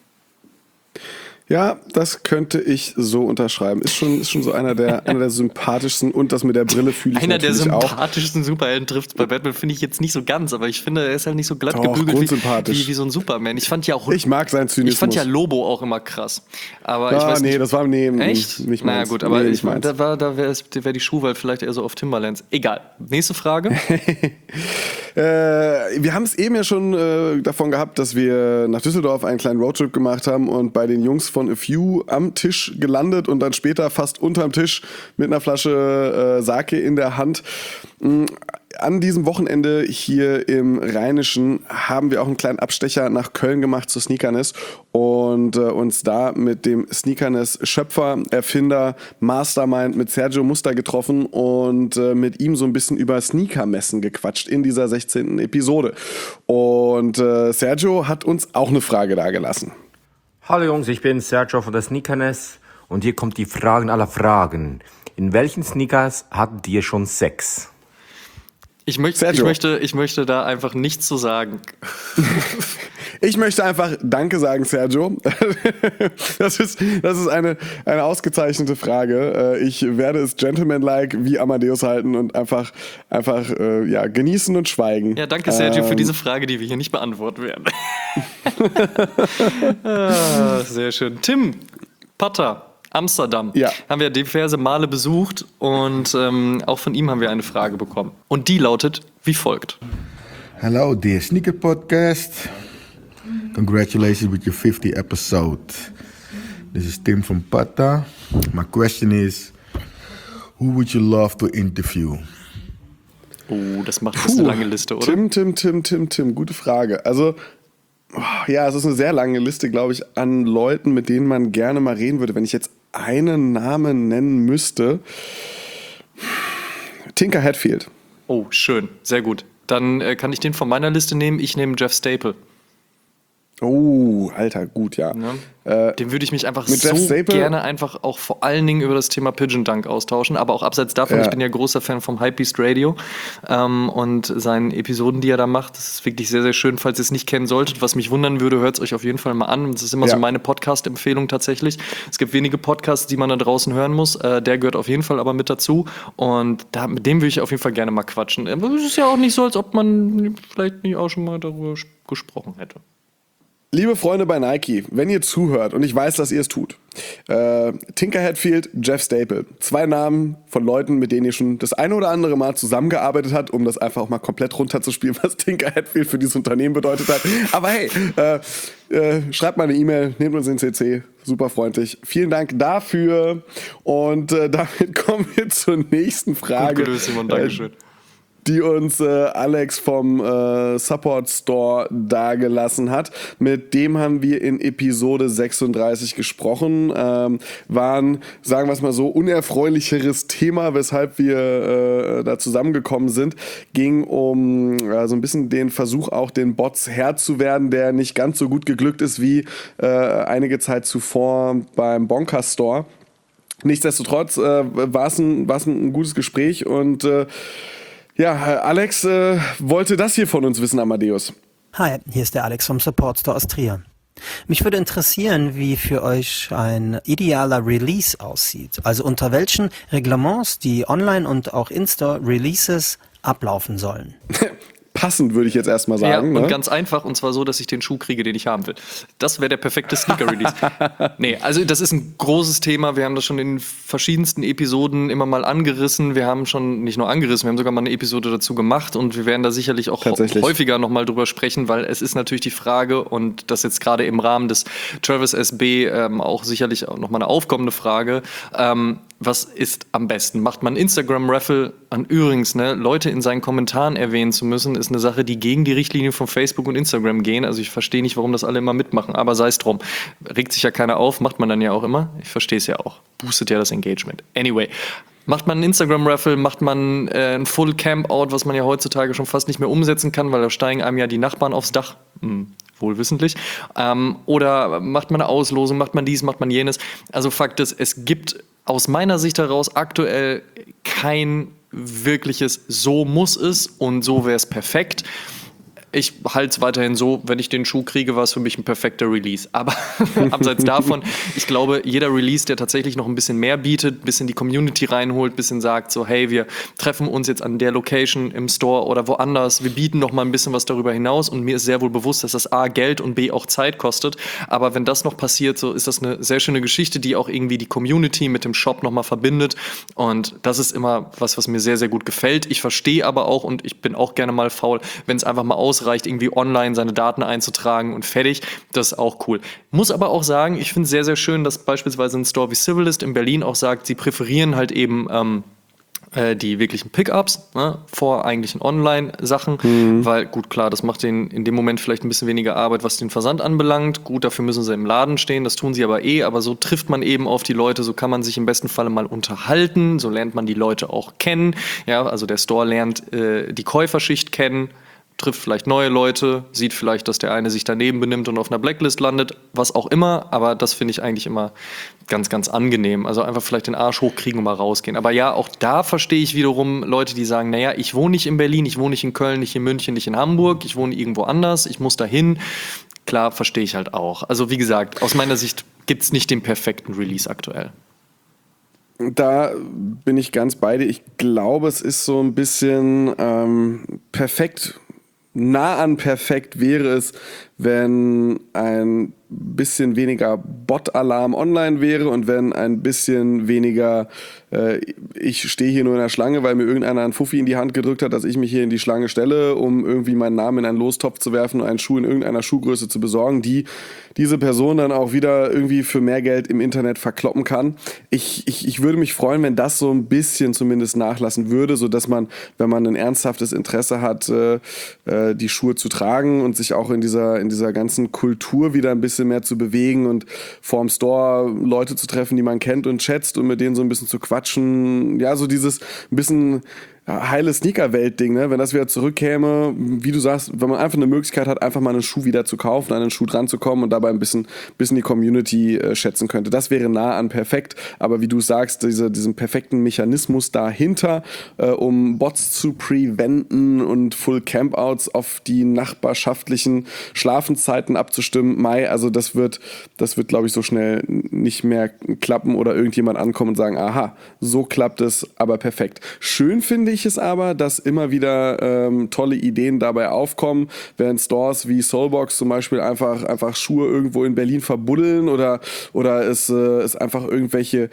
Ja, das könnte ich so unterschreiben. Ist schon, ist schon so einer der, einer der sympathischsten und das mit der Brille fühle ich Einer der natürlich auch. sympathischsten Superhelden trifft bei Batman, finde ich jetzt nicht so ganz, aber ich finde, er ist halt nicht so glatt Doch, gebügelt wie, grundsympathisch. wie, wie so ein Superman. Ich fand ja auch. Ich mag seinen Zynismus. Ich fand ja Lobo auch immer krass. Aber ich Ah, weiß nee, nicht. das war nee, Echt? nicht, nicht naja, meins. gut, aber Nee, ich nicht meins. da, war, da wäre wär die Schuhwahl vielleicht eher so auf Timberlands. Egal. Nächste Frage. Äh, wir haben es eben ja schon äh, davon gehabt, dass wir nach Düsseldorf einen kleinen Roadtrip gemacht haben und bei den Jungs von A Few am Tisch gelandet und dann später fast unterm Tisch mit einer Flasche äh, Sake in der Hand. Mm, An diesem Wochenende hier im Rheinischen haben wir auch einen kleinen Abstecher nach Köln gemacht zur Sneakerness und äh, uns da mit dem Sneakerness-Schöpfer, Erfinder, Mastermind mit Sergio Muster getroffen und äh, mit ihm so ein bisschen über Sneakermessen gequatscht in dieser sechzehnten Episode. Und äh, Sergio hat uns auch eine Frage dagelassen. Hallo Jungs, ich bin Sergio von der Sneakerness und hier kommt die Fragen aller Fragen. In welchen Sneakers hattet ihr schon Sex? Ich möchte, ich, möchte, ich möchte da einfach nichts zu sagen. Ich möchte einfach Danke sagen, Sergio. Das ist, das ist eine, eine ausgezeichnete Frage. Ich werde es gentlemanlike wie Amadeus halten und einfach, einfach äh, ja, genießen und schweigen. Ja, danke, Sergio, ähm, für diese Frage, die wir hier nicht beantworten werden. ah, sehr schön. Tim, Potter. Amsterdam. Ja. Haben wir diverse Male besucht und ähm, auch von ihm haben wir eine Frage bekommen. Und die lautet wie folgt. Hello, dear Sneaker Podcast. Congratulations with your fiftieth episode. This is Tim from Pata. My question is, who would you love to interview? Oh, das macht jetzt eine lange Liste, oder? Tim, Tim, Tim, Tim, Tim, gute Frage. Also, Ja, es ist eine sehr lange Liste, glaube ich, an Leuten, mit denen man gerne mal reden würde. Wenn ich jetzt einen Namen nennen müsste. Tinker Hatfield. Oh, schön. Sehr gut. Dann äh, kann ich den von meiner Liste nehmen. Ich nehme Jeff Staple. Oh, Alter, gut, ja. ja. Äh, Den würde ich mich einfach mit so Jeff Staple? gerne einfach auch vor allen Dingen über das Thema Pigeon Dunk austauschen. Aber auch abseits davon, Ja. ich bin ja großer Fan vom Hypebeast Radio ähm, und seinen Episoden, die er da macht. Das ist wirklich sehr, sehr schön. Falls ihr es nicht kennen solltet, was mich wundern würde, hört es euch auf jeden Fall mal an. Das ist immer Ja. so meine Podcast-Empfehlung tatsächlich. Es gibt wenige Podcasts, die man da draußen hören muss. Äh, der gehört auf jeden Fall aber mit dazu. Und da, mit dem würde ich auf jeden Fall gerne mal quatschen. Aber es ist ja auch nicht so, als ob man vielleicht nicht auch schon mal darüber gesprochen hätte. Liebe Freunde bei Nike, wenn ihr zuhört, und ich weiß, dass ihr es tut, äh, Tinker Hatfield, Jeff Staple, zwei Namen von Leuten, mit denen ihr schon das eine oder andere Mal zusammengearbeitet habt, um das einfach auch mal komplett runterzuspielen, was Tinker Hatfield für dieses Unternehmen bedeutet hat. Aber hey, äh, äh, schreibt mal eine E-Mail, nehmt uns in C C, super freundlich. Vielen Dank dafür und äh, damit kommen wir zur nächsten Frage. Gut gelöst, Simon, Dankeschön. Äh, die uns äh, Alex vom äh, Support Store dagelassen hat. Mit dem haben wir in Episode sechsunddreißig gesprochen. Ähm, waren, sagen wir es mal so, unerfreulicheres Thema, weshalb wir äh, da zusammengekommen sind. Ging um äh, so ein bisschen den Versuch, auch den Bots Herr zu werden, der nicht ganz so gut geglückt ist wie äh, einige Zeit zuvor beim Bonka Store. Nichtsdestotrotz äh, war es ein, war's ein gutes Gespräch und äh, ja, Alex äh, wollte das hier von uns wissen, Amadeus. Hi, hier ist der Alex vom Support Store aus Trier. Mich würde interessieren, wie für euch ein idealer Release aussieht. Also unter welchen Reglements die Online- und auch In-Store Releases ablaufen sollen. Passend, würde ich jetzt erstmal sagen. Ja, und ne? ganz einfach, und zwar so, dass ich den Schuh kriege, den ich haben will. Das wäre der perfekte Sneaker-Release. Nee, also das ist ein großes Thema. Wir haben das schon in verschiedensten Episoden immer mal angerissen. Wir haben schon nicht nur angerissen, wir haben sogar mal eine Episode dazu gemacht und wir werden da sicherlich auch häufiger nochmal drüber sprechen, weil es ist natürlich die Frage, und das jetzt gerade im Rahmen des Travis S B ähm, auch sicherlich auch nochmal eine aufkommende Frage, ähm, was ist am besten? Macht man Instagram-Raffle an? Übrigens, ne, Leute in seinen Kommentaren erwähnen zu müssen, ist eine Sache, die gegen die Richtlinie von Facebook und Instagram gehen. Also ich verstehe nicht, warum das alle immer mitmachen, aber sei es drum. Regt sich ja keiner auf, macht man dann ja auch immer. Ich verstehe es ja auch. Boostet ja das Engagement. Anyway. Macht man einen Instagram-Raffle, macht man äh, ein Full-Camp-Out, was man ja heutzutage schon fast nicht mehr umsetzen kann, weil da steigen einem ja die Nachbarn aufs Dach. Hm, wohlwissentlich. Ähm, oder macht man eine Auslosung, macht man dies, macht man jenes. Also Fakt ist, es gibt aus meiner Sicht heraus aktuell kein wirkliches so muss es und so wäre es perfekt. Ich halte es weiterhin so, wenn ich den Schuh kriege, war es für mich ein perfekter Release. Aber abseits davon, ich glaube, jeder Release, der tatsächlich noch ein bisschen mehr bietet, ein bisschen die Community reinholt, ein bisschen sagt so, hey, wir treffen uns jetzt an der Location im Store oder woanders, wir bieten noch mal ein bisschen was darüber hinaus und mir ist sehr wohl bewusst, dass das A, Geld und B, auch Zeit kostet. Aber wenn das noch passiert, so ist das eine sehr schöne Geschichte, die auch irgendwie die Community mit dem Shop noch mal verbindet und das ist immer was, was mir sehr, sehr gut gefällt. Ich verstehe aber auch und ich bin auch gerne mal faul, wenn es einfach mal ausreicht, reicht, irgendwie online seine Daten einzutragen und fertig. Das ist auch cool. Muss aber auch sagen, ich finde es sehr, sehr schön, dass beispielsweise ein Store wie Civilist in Berlin auch sagt, sie präferieren halt eben ähm, äh, die wirklichen Pickups ne, vor eigentlichen Online-Sachen, mhm. weil gut, klar, das macht denen in dem Moment vielleicht ein bisschen weniger Arbeit, was den Versand anbelangt. Gut, dafür müssen sie im Laden stehen, das tun sie aber eh, aber so trifft man eben auf die Leute, so kann man sich im besten Falle mal unterhalten, so lernt man die Leute auch kennen. Ja, also der Store lernt äh, die Käuferschicht kennen, trifft vielleicht neue Leute, sieht vielleicht, dass der eine sich daneben benimmt und auf einer Blacklist landet, was auch immer, aber das finde ich eigentlich immer ganz, ganz angenehm. Also einfach vielleicht den Arsch hochkriegen und mal rausgehen. Aber ja, auch da verstehe ich wiederum Leute, die sagen, naja, ich wohne nicht in Berlin, ich wohne nicht in Köln, nicht in München, nicht in Hamburg, ich wohne irgendwo anders, ich muss dahin. Klar, verstehe ich halt auch. Also wie gesagt, aus meiner Sicht gibt es nicht den perfekten Release aktuell. Da bin ich ganz bei dir. Ich glaube, es ist so ein bisschen ähm, perfekt. Nah an perfekt wäre es, wenn ein bisschen weniger Bot-Alarm online wäre und wenn ein bisschen weniger äh, ich stehe hier nur in der Schlange, weil mir irgendeiner einen Fuffi in die Hand gedrückt hat, dass ich mich hier in die Schlange stelle, um irgendwie meinen Namen in einen Lostopf zu werfen und einen Schuh in irgendeiner Schuhgröße zu besorgen, die diese Person dann auch wieder irgendwie für mehr Geld im Internet verkloppen kann. Ich, ich, ich würde mich freuen, wenn das so ein bisschen zumindest nachlassen würde, sodass man, wenn man ein ernsthaftes Interesse hat, äh, äh, die Schuhe zu tragen und sich auch in dieser, in dieser ganzen Kultur wieder ein bisschen mehr zu bewegen und vorm Store Leute zu treffen, die man kennt und schätzt und mit denen so ein bisschen zu quatschen. Ja, so dieses ein bisschen ja, heile Sneaker-Welt-Ding, ne? Wenn das wieder zurückkäme, wie du sagst, wenn man einfach eine Möglichkeit hat, einfach mal einen Schuh wieder zu kaufen, an einen Schuh dran zu kommen und dabei ein bisschen, bisschen die Community äh, schätzen könnte. Das wäre nah an perfekt, aber wie du sagst, diese, diesen perfekten Mechanismus dahinter, äh, um Bots zu preventen und Full Campouts auf die nachbarschaftlichen Schlafenszeiten abzustimmen, Mai, also das wird, das wird, glaube ich, so schnell nicht mehr klappen oder irgendjemand ankommen und sagen, aha, so klappt es, aber perfekt. Schön finde ich es aber, dass immer wieder ähm, tolle Ideen dabei aufkommen, während Stores wie Soulbox zum Beispiel einfach, einfach Schuhe irgendwo in Berlin verbuddeln oder, oder es, äh, es einfach irgendwelche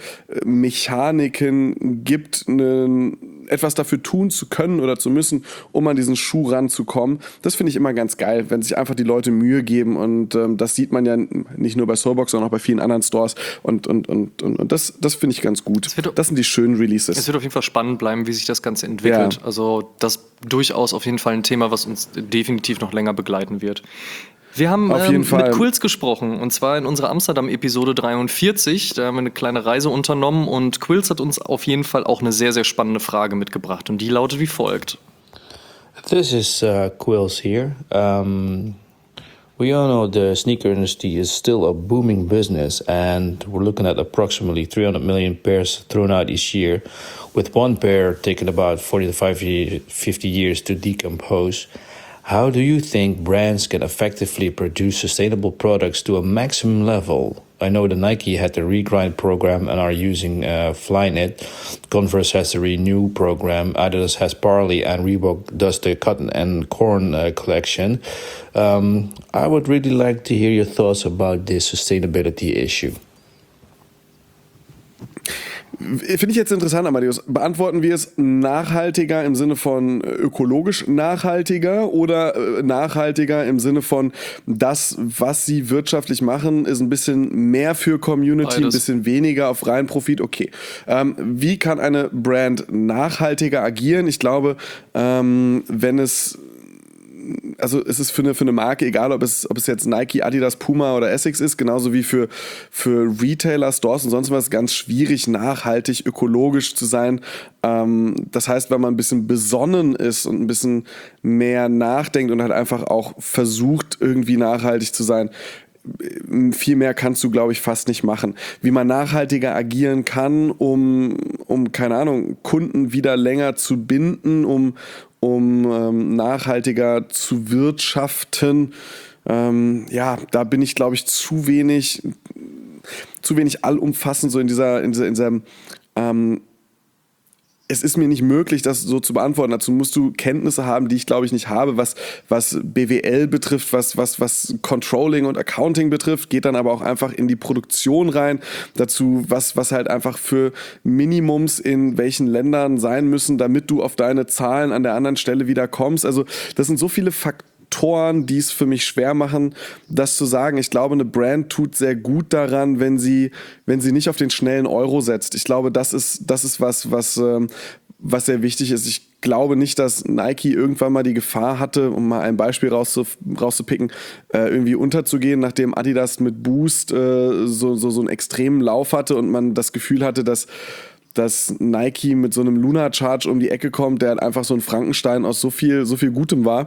Mechaniken gibt, ne, etwas dafür tun zu können oder zu müssen, um an diesen Schuh ranzukommen. Das finde ich immer ganz geil, wenn sich einfach die Leute Mühe geben und ähm, das sieht man ja nicht nur bei Soulbox, sondern auch bei vielen anderen Stores und, und, und, und, und das, das finde ich ganz gut. Das sind die schönen Releases. Es wird auf jeden Fall spannend bleiben, wie sich das Ganze entwickelt. Ja. Also das ist durchaus auf jeden Fall ein Thema, was uns definitiv noch länger begleiten wird. Wir haben Auf jeden ähm, Fall. mit Quills gesprochen und zwar in unserer Amsterdam-Episode dreiundvierzig. Da haben wir eine kleine Reise unternommen und Quills hat uns auf jeden Fall auch eine sehr, sehr spannende Frage mitgebracht und die lautet wie folgt. This is uh, Quills here. Um, we all know the sneaker industry is still a booming business and we're looking at approximately three hundred million pairs thrown out each year, with one pair taking about forty to fifty years to decompose. How do you think brands can effectively produce sustainable products to a maximum level? I know the Nike had the Regrind program and are using uh, Flyknit. Converse has the Renew program. Adidas has Parley and Reebok does the Cotton and Corn uh, collection. Um, I would really like to hear your thoughts about this sustainability issue. Finde ich jetzt interessant, Amadeus. Beantworten wir es nachhaltiger im Sinne von ökologisch nachhaltiger oder nachhaltiger im Sinne von das, was sie wirtschaftlich machen, ist ein bisschen mehr für Community, Beides. Ein bisschen weniger auf reinen Profit? Okay. Ähm, wie kann eine Brand nachhaltiger agieren? Ich glaube, ähm, wenn es also es ist für eine, für eine Marke, egal ob es, ob es jetzt Nike, Adidas, Puma oder Essex ist, genauso wie für, für Retailer, Stores und sonst was, ganz schwierig, nachhaltig, ökologisch zu sein. Ähm, das heißt, wenn man ein bisschen besonnen ist und ein bisschen mehr nachdenkt und halt einfach auch versucht, irgendwie nachhaltig zu sein, viel mehr kannst du, glaube ich, fast nicht machen. Wie man nachhaltiger agieren kann, um, um keine Ahnung, Kunden wieder länger zu binden, um, um ähm, nachhaltiger zu wirtschaften. Ähm, ja, da bin ich, glaube ich, zu wenig, zu wenig allumfassend so in dieser, in dieser, in diesem, ähm, es ist mir nicht möglich, das so zu beantworten. Dazu musst du Kenntnisse haben, die ich, glaube ich, nicht habe, was, was B W L betrifft, was, was, was Controlling und Accounting betrifft, geht dann aber auch einfach in die Produktion rein. Dazu, was, was halt einfach für Minimums in welchen Ländern sein müssen, damit du auf deine Zahlen an der anderen Stelle wieder kommst. Also das sind so viele Faktoren, die es für mich schwer machen, das zu sagen. Ich glaube, eine Brand tut sehr gut daran, wenn sie, wenn sie nicht auf den schnellen Euro setzt. Ich glaube, das ist, das ist was, was, ähm, was sehr wichtig ist. Ich glaube nicht, dass Nike irgendwann mal die Gefahr hatte, um mal ein Beispiel rauszu, rauszupicken, äh, irgendwie unterzugehen, nachdem Adidas mit Boost äh, so, so, so einen extremen Lauf hatte und man das Gefühl hatte, dass dass Nike mit so einem Lunar Charge um die Ecke kommt, der halt einfach so ein Frankenstein aus so viel, so viel Gutem war.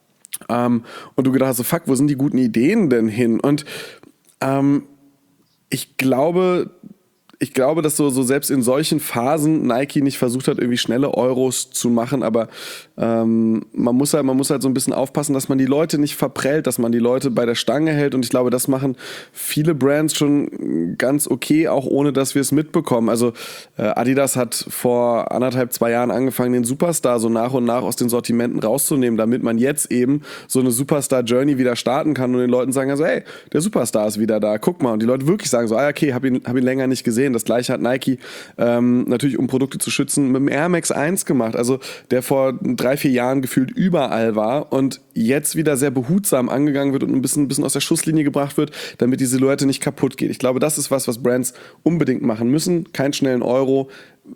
Um, und du gedacht hast, so, fuck, wo sind die guten Ideen denn hin? Und ähm, ich glaube, ich glaube, dass so, so selbst in solchen Phasen Nike nicht versucht hat, irgendwie schnelle Euros zu machen, aber ähm, man muss halt, man muss halt so ein bisschen aufpassen, dass man die Leute nicht verprellt, dass man die Leute bei der Stange hält, und ich glaube, das machen viele Brands schon ganz okay, auch ohne, dass wir es mitbekommen. Also äh, Adidas hat vor anderthalb, zwei Jahren angefangen, den Superstar so nach und nach aus den Sortimenten rauszunehmen, damit man jetzt eben so eine Superstar-Journey wieder starten kann und den Leuten sagen, also hey, der Superstar ist wieder da, guck mal, und die Leute wirklich sagen so, ah okay, hab ihn, hab ihn länger nicht gesehen. Das gleiche hat Nike ähm, natürlich, um Produkte zu schützen, mit dem Air Max eins gemacht, also der vor drei, vier Jahren gefühlt überall war und jetzt wieder sehr behutsam angegangen wird und ein bisschen, ein bisschen aus der Schusslinie gebracht wird, damit die Silhouette nicht kaputt geht. Ich glaube, das ist was, was Brands unbedingt machen müssen. Keinen schnellen Euro,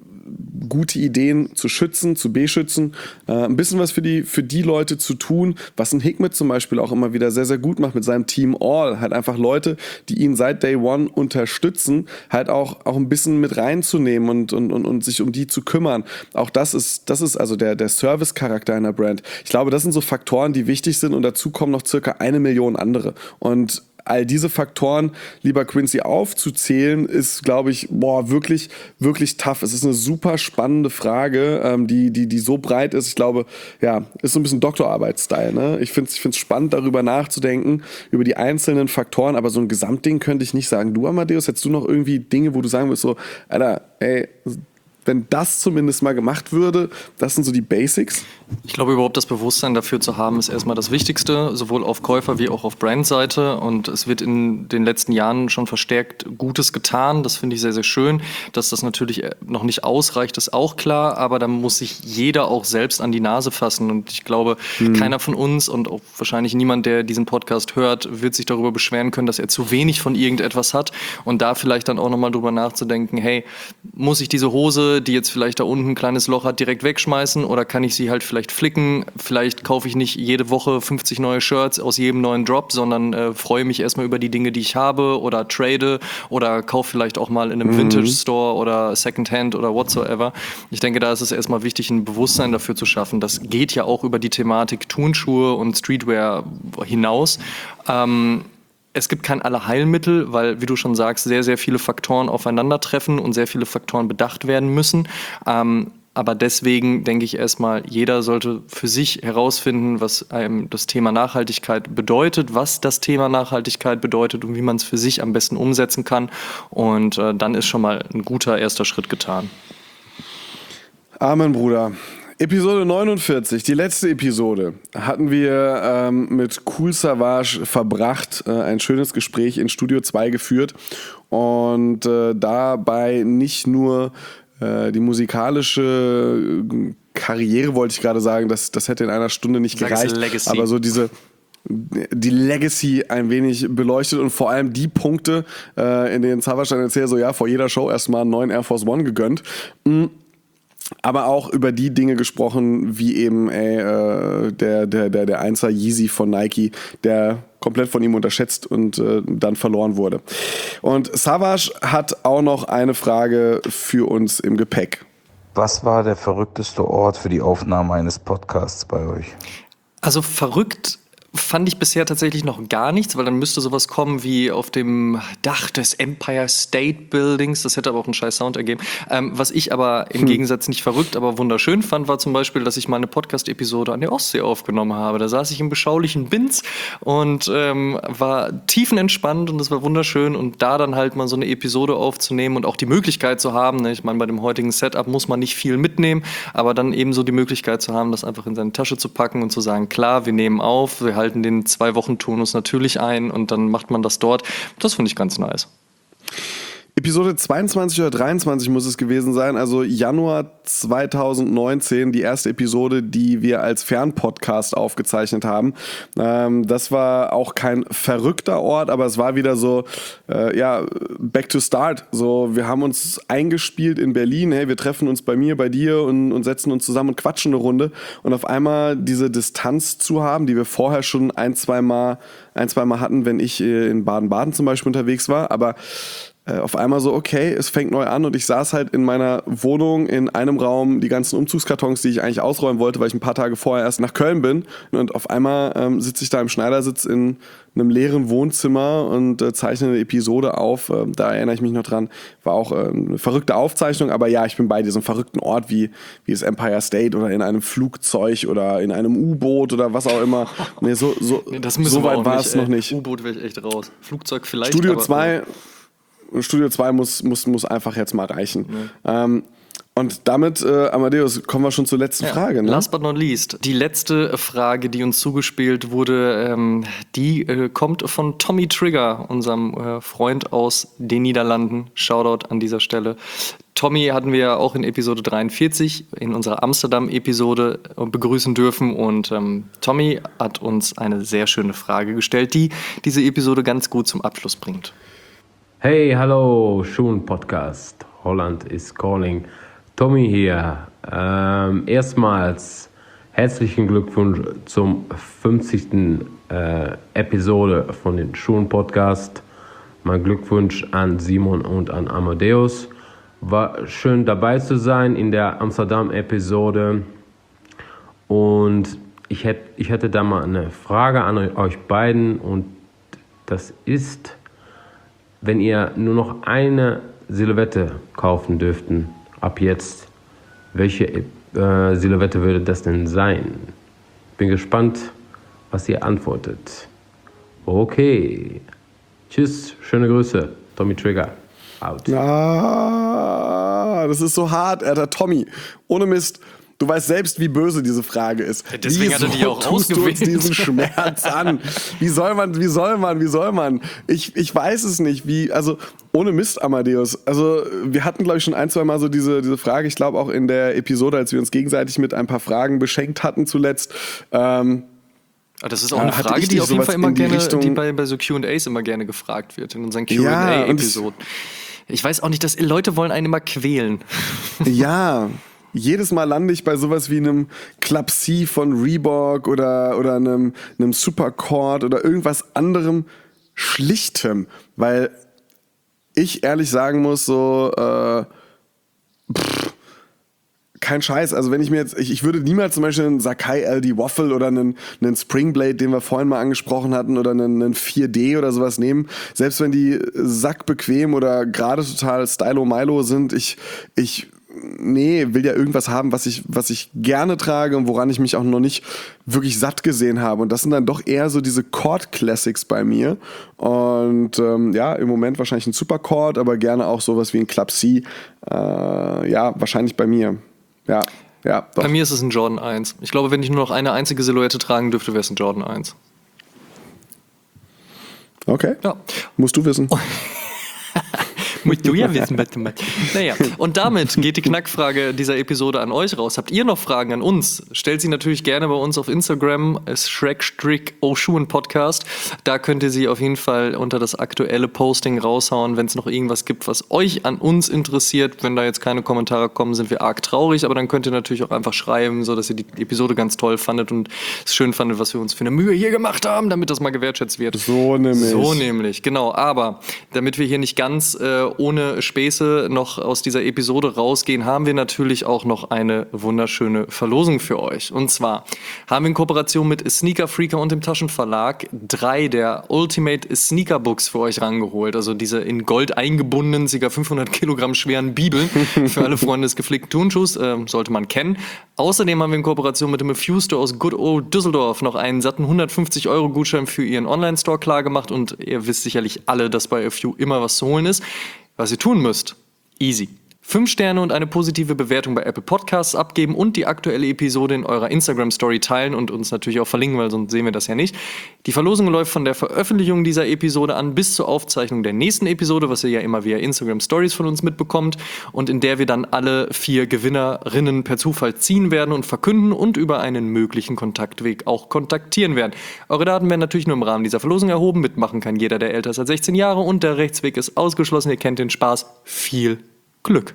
gute Ideen zu schützen, zu beschützen, äh, ein bisschen was für die, für die Leute zu tun, was ein Hikmet zum Beispiel auch immer wieder sehr, sehr gut macht mit seinem Team All, halt einfach Leute, die ihn seit Day One unterstützen, halt auch, auch ein bisschen mit reinzunehmen und, und, und, und sich um die zu kümmern. Auch das ist, das ist also der, der Service-Charakter einer Brand. Ich glaube, das sind so Faktoren, die wichtig sind, und dazu kommen noch circa eine Million andere. Und all diese Faktoren, lieber Quincy, aufzuzählen, ist, glaube ich, boah, wirklich, wirklich tough. Es ist eine super spannende Frage, ähm, die, die, die so breit ist. Ich glaube, ja, ist so ein bisschen Doktorarbeit-Style, ne? Ich finde es ich find's spannend, darüber nachzudenken, über die einzelnen Faktoren, aber so ein Gesamtding könnte ich nicht sagen. Du, Amadeus, hättest du noch irgendwie Dinge, wo du sagen würdest, so, Alter, ey, wenn das zumindest mal gemacht würde, das sind so die Basics? Ich glaube, überhaupt das Bewusstsein dafür zu haben, ist erstmal das Wichtigste, sowohl auf Käufer- wie auch auf Brandseite. Und es wird in den letzten Jahren schon verstärkt Gutes getan. Das finde ich sehr, sehr schön. Dass das natürlich noch nicht ausreicht, ist auch klar. Aber da muss sich jeder auch selbst an die Nase fassen. Und ich glaube, mhm. keiner von uns und auch wahrscheinlich niemand, der diesen Podcast hört, wird sich darüber beschweren können, dass er zu wenig von irgendetwas hat. Und da vielleicht dann auch nochmal drüber nachzudenken, hey, muss ich diese Hose, die jetzt vielleicht da unten ein kleines Loch hat, direkt wegschmeißen, oder kann ich sie halt vielleicht flicken? Vielleicht kaufe ich nicht jede Woche fünfzig neue Shirts aus jedem neuen Drop, sondern äh, freue mich erstmal über die Dinge, die ich habe, oder trade oder kaufe vielleicht auch mal in einem mhm. Vintage Store oder Secondhand oder whatsoever. Ich denke, da ist es erstmal wichtig, ein Bewusstsein dafür zu schaffen. Das geht ja auch über die Thematik Turnschuhe und Streetwear hinaus. Ähm, Es gibt kein Allerheilmittel, weil, wie du schon sagst, sehr, sehr viele Faktoren aufeinandertreffen und sehr viele Faktoren bedacht werden müssen. Ähm, aber deswegen denke ich erstmal, jeder sollte für sich herausfinden, was einem das Thema Nachhaltigkeit bedeutet, was das Thema Nachhaltigkeit bedeutet und wie man es für sich am besten umsetzen kann. Und äh, dann ist schon mal ein guter erster Schritt getan. Amen, Bruder. Episode neunundvierzig, die letzte Episode, hatten wir ähm, mit Kool Savas verbracht, äh, ein schönes Gespräch in Studio zwei geführt und äh, dabei nicht nur äh, die musikalische Karriere, wollte ich gerade sagen, das, das hätte in einer Stunde nicht gereicht, Legacy. Aber so diese die Legacy ein wenig beleuchtet und vor allem die Punkte, äh, in denen Savas dann erzählt, so ja, vor jeder Show erstmal einen neuen Air Force One gegönnt. Mhm. Aber auch über die Dinge gesprochen, wie eben ey, äh, der, der, der, der Einser Yeezy von Nike, der komplett von ihm unterschätzt und äh, dann verloren wurde. Und Savas hat auch noch eine Frage für uns im Gepäck. Was war der verrückteste Ort für die Aufnahme eines Podcasts bei euch? Also verrückt fand ich bisher tatsächlich noch gar nichts, weil dann müsste sowas kommen wie auf dem Dach des Empire State Buildings. Das hätte aber auch einen scheiß Sound ergeben. Ähm, was ich aber im hm. Gegensatz nicht verrückt, aber wunderschön fand, war zum Beispiel, dass ich mal eine Podcast-Episode an der Ostsee aufgenommen habe. Da saß ich im beschaulichen Binz und ähm, war tiefenentspannt und das war wunderschön. Und da dann halt mal so eine Episode aufzunehmen und auch die Möglichkeit zu haben, ne, ich meine, bei dem heutigen Setup muss man nicht viel mitnehmen, aber dann eben so die Möglichkeit zu haben, das einfach in seine Tasche zu packen und zu sagen, klar, wir nehmen auf, wir halten den zwei Wochen Turnus natürlich ein und dann macht man das dort. Das finde ich ganz nice. Episode zweiundzwanzig oder dreiundzwanzig muss es gewesen sein, also Januar zweitausendneunzehn, die erste Episode, die wir als Fernpodcast aufgezeichnet haben. Ähm, das war auch kein verrückter Ort, aber es war wieder so, äh, ja, back to start. So, wir haben uns eingespielt in Berlin, hey, wir treffen uns bei mir, bei dir und, und setzen uns zusammen und quatschen eine Runde und auf einmal diese Distanz zu haben, die wir vorher schon ein, zwei Mal, ein, zwei Mal hatten, wenn ich in Baden-Baden zum Beispiel unterwegs war, aber äh, auf einmal so, okay, es fängt neu an und ich saß halt in meiner Wohnung in einem Raum, die ganzen Umzugskartons, die ich eigentlich ausräumen wollte, weil ich ein paar Tage vorher erst nach Köln bin und auf einmal ähm, sitze ich da im Schneidersitz in einem leeren Wohnzimmer und äh, zeichne eine Episode auf. Äh, da erinnere ich mich noch dran. War auch äh, eine verrückte Aufzeichnung, aber ja, ich bin bei diesem verrückten Ort wie, wie das Empire State oder in einem Flugzeug oder in einem U-Boot oder was auch immer. Nee, so, so, Nee, das müssen so wir weit auch war nicht, es noch ey. nicht. U-Boot will ich echt raus. Flugzeug vielleicht. Studio aber- zwei Studio zwei muss, muss, muss einfach jetzt mal reichen. Ähm, und damit, äh, Amadeus, kommen wir schon zur letzten Ja, Frage. Ne? Last but not least. Die letzte Frage, die uns zugespielt wurde, ähm, die äh, kommt von Tommy Trigger, unserem äh, Freund aus den Niederlanden. Shoutout an dieser Stelle. Tommy hatten wir auch in Episode dreiundvierzig, in unserer Amsterdam-Episode, äh, begrüßen dürfen. Und ähm, Tommy hat uns eine sehr schöne Frage gestellt, die diese Episode ganz gut zum Abschluss bringt. Hey, hallo, Schoon Podcast. Holland is calling. Tommy hier. Ähm, erstmals herzlichen Glückwunsch zum fünfzigsten Äh, Episode von den Schoon Podcast. Mein Glückwunsch an Simon und an Amadeus. War schön dabei zu sein in der Amsterdam-Episode. Und ich, hätt, ich hätte da mal eine Frage an euch beiden. Und das ist, wenn ihr nur noch eine Silhouette kaufen dürften, ab jetzt, welche äh, Silhouette würde das denn sein? Bin gespannt, was ihr antwortet. Okay. Tschüss, schöne Grüße. Tommy Trigger. Out. Ah, das ist so hart, Alter. Tommy, ohne Mist. Du weißt selbst, wie böse diese Frage ist. Deswegen hat er die auch tust du uns ausgewählt. diesen Schmerz an? Wie soll man, wie soll man, wie soll man? Ich, ich weiß es nicht. Wie, also, ohne Mist, Amadeus. Also, wir hatten, glaube ich, schon ein, zwei Mal so diese, diese Frage. Ich glaube auch in der Episode, als wir uns gegenseitig mit ein paar Fragen beschenkt hatten zuletzt. Ähm, Ah, das ist auch eine hatte Frage, ich die dich auf jeden sowas Fall immer in die gerne, Richtung- die bei, bei so Q and A's immer gerne gefragt wird, in unseren Q and Ja, und A-Episoden. Ich weiß auch nicht, dass Leute wollen einen immer quälen. Ja, jedes Mal lande ich bei sowas wie einem Club C von Reebok oder, oder einem, einem Supercord oder irgendwas anderem Schlichtem, weil ich ehrlich sagen muss, so, äh, pff, kein Scheiß. Also wenn ich mir jetzt, ich, ich würde niemals zum Beispiel einen Sakai L D Waffle oder einen, einen Springblade, den wir vorhin mal angesprochen hatten, oder einen, einen vier D oder sowas nehmen. Selbst wenn die sackbequem oder gerade total Stylo-Milo sind, ich, ich, nee, will ja irgendwas haben, was ich, was ich gerne trage und woran ich mich auch noch nicht wirklich satt gesehen habe. Und das sind dann doch eher so diese Cord-Classics bei mir. Und ähm, ja, im Moment wahrscheinlich ein Supercord, aber gerne auch sowas wie ein Club C. Äh, ja, wahrscheinlich bei mir. Ja, ja, doch. Bei mir ist es ein Jordan eins. Ich glaube, wenn ich nur noch eine einzige Silhouette tragen dürfte, wäre es ein Jordan eins. Okay. Ja. Musst du wissen. Musst du ja wissen, was du machst. Naja, und damit geht die Knackfrage dieser Episode an euch raus. Habt ihr noch Fragen an uns? Stellt sie natürlich gerne bei uns auf Instagram, Schrägstrich-Oshun Podcast. Da könnt ihr sie auf jeden Fall unter das aktuelle Posting raushauen, wenn es noch irgendwas gibt, was euch an uns interessiert. Wenn da jetzt keine Kommentare kommen, sind wir arg traurig, aber dann könnt ihr natürlich auch einfach schreiben, so dass ihr die Episode ganz toll fandet und es schön fandet, was wir uns für eine Mühe hier gemacht haben, damit das mal gewertschätzt wird. So nämlich. So nämlich, genau. Aber damit wir hier nicht ganz äh, ohne Späße noch aus dieser Episode rausgehen, haben wir natürlich auch noch eine wunderschöne Verlosung für euch. Und zwar haben wir in Kooperation mit Sneaker Freaker und dem Taschenverlag drei der Ultimate Sneaker Books für euch rangeholt. Also diese in Gold eingebundenen, ca. fünfhundert Kilogramm schweren Bibeln für alle Freunde des gepflegten Turnschuhs. Äh, sollte man kennen. Außerdem haben wir in Kooperation mit dem A F U Store aus Good Old Düsseldorf noch einen satten hundertfünfzig Euro Gutschein für ihren Online-Store klargemacht. Und ihr wisst sicherlich alle, dass bei A F U immer was zu holen ist. Was ihr tun müsst, easy. Fünf Sterne und eine positive Bewertung bei Apple Podcasts abgeben und die aktuelle Episode in eurer Instagram-Story teilen und uns natürlich auch verlinken, weil sonst sehen wir das ja nicht. Die Verlosung läuft von der Veröffentlichung dieser Episode an bis zur Aufzeichnung der nächsten Episode, was ihr ja immer via Instagram-Stories von uns mitbekommt und in der wir dann alle vier Gewinnerinnen per Zufall ziehen werden und verkünden und über einen möglichen Kontaktweg auch kontaktieren werden. Eure Daten werden natürlich nur im Rahmen dieser Verlosung erhoben. Mitmachen kann jeder, der älter ist als sechzehn Jahre und der Rechtsweg ist ausgeschlossen. Ihr kennt den Spaß. Viel Glück.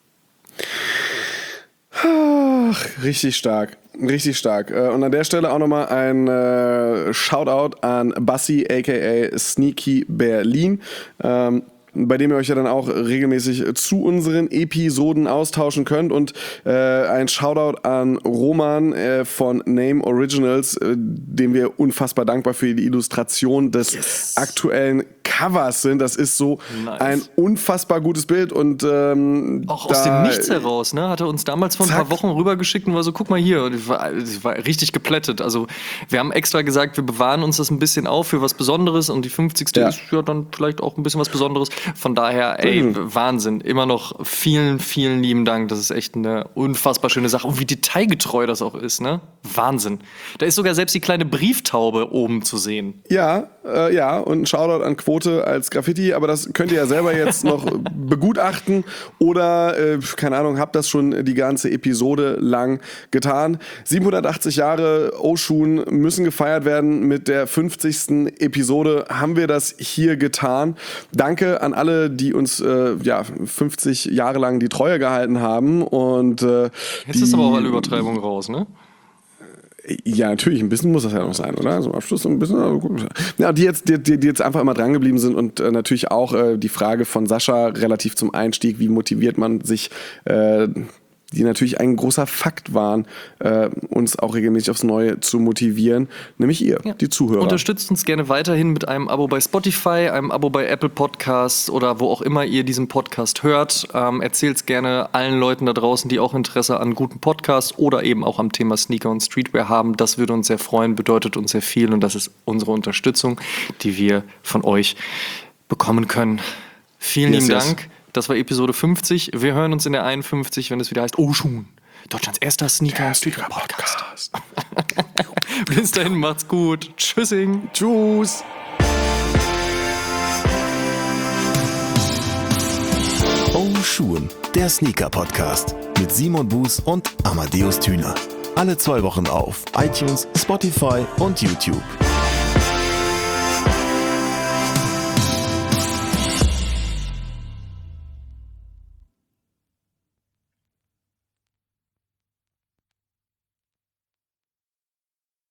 Ach, richtig stark. Richtig stark. Und an der Stelle auch nochmal ein äh, Shoutout an Bassi, aka Sneaky Berlin. Ähm, bei dem ihr euch ja dann auch regelmäßig zu unseren Episoden austauschen könnt. Und äh, ein Shoutout an Roman äh, von Name Originals, äh, dem wir unfassbar dankbar für die Illustration des yes. aktuellen Covers sind. Das ist so nice. Ein unfassbar gutes Bild und ähm, auch aus dem Nichts heraus, ne? Hat er uns damals vor ein zack. paar Wochen rübergeschickt und war so, guck mal hier, und ich war, ich war richtig geplättet. Also wir haben extra gesagt, wir bewahren uns das ein bisschen auf für was Besonderes und die fünfzigste Ja. ist ja dann vielleicht auch ein bisschen was Besonderes. Von daher, ey, mhm. Wahnsinn. Immer noch vielen, vielen lieben Dank. Das ist echt eine unfassbar schöne Sache. Und wie detailgetreu das auch ist, ne? Wahnsinn. Da ist sogar selbst die kleine Brieftaube oben zu sehen. Ja, äh, ja, und ein Shoutout an Quote als Graffiti, aber das könnt ihr ja selber jetzt noch begutachten oder, äh, keine Ahnung, habt das schon die ganze Episode lang getan. siebenhundertachtzig Jahre Oshun müssen gefeiert werden. Mit der fünfzigsten Episode haben wir das hier getan. Danke an alle, die uns äh, ja, fünfzig Jahre lang die Treue gehalten haben. Und, äh, jetzt ist aber auch alle Übertreibung raus, ne? Ja, natürlich, ein bisschen muss das ja noch sein, oder? So am Abschluss ein bisschen. Ja, die jetzt, die, die jetzt einfach immer dran geblieben sind und äh, natürlich auch äh, die Frage von Sascha relativ zum Einstieg, wie motiviert man sich, äh, die natürlich ein großer Fakt waren, äh, uns auch regelmäßig aufs Neue zu motivieren, nämlich ihr, ja. die Zuhörer. Unterstützt uns gerne weiterhin mit einem Abo bei Spotify, einem Abo bei Apple Podcasts oder wo auch immer ihr diesen Podcast hört. Ähm, Erzählt es gerne allen Leuten da draußen, die auch Interesse an guten Podcasts oder eben auch am Thema Sneaker und Streetwear haben. Das würde uns sehr freuen, bedeutet uns sehr viel und das ist unsere Unterstützung, die wir von euch bekommen können. Vielen yes, lieben yes. Dank. Das war Episode fünfzig. Wir hören uns in der einundfünfzig, wenn es wieder heißt Oshun, Deutschlands erster Sneaker- und Streetwear-Podcast. Bis dahin, macht's gut. Tschüssing. Tschüss. Oshun, der Sneaker-Podcast mit Simon Buß und Amadeus Thüner. Alle zwei Wochen auf iTunes, Spotify und YouTube.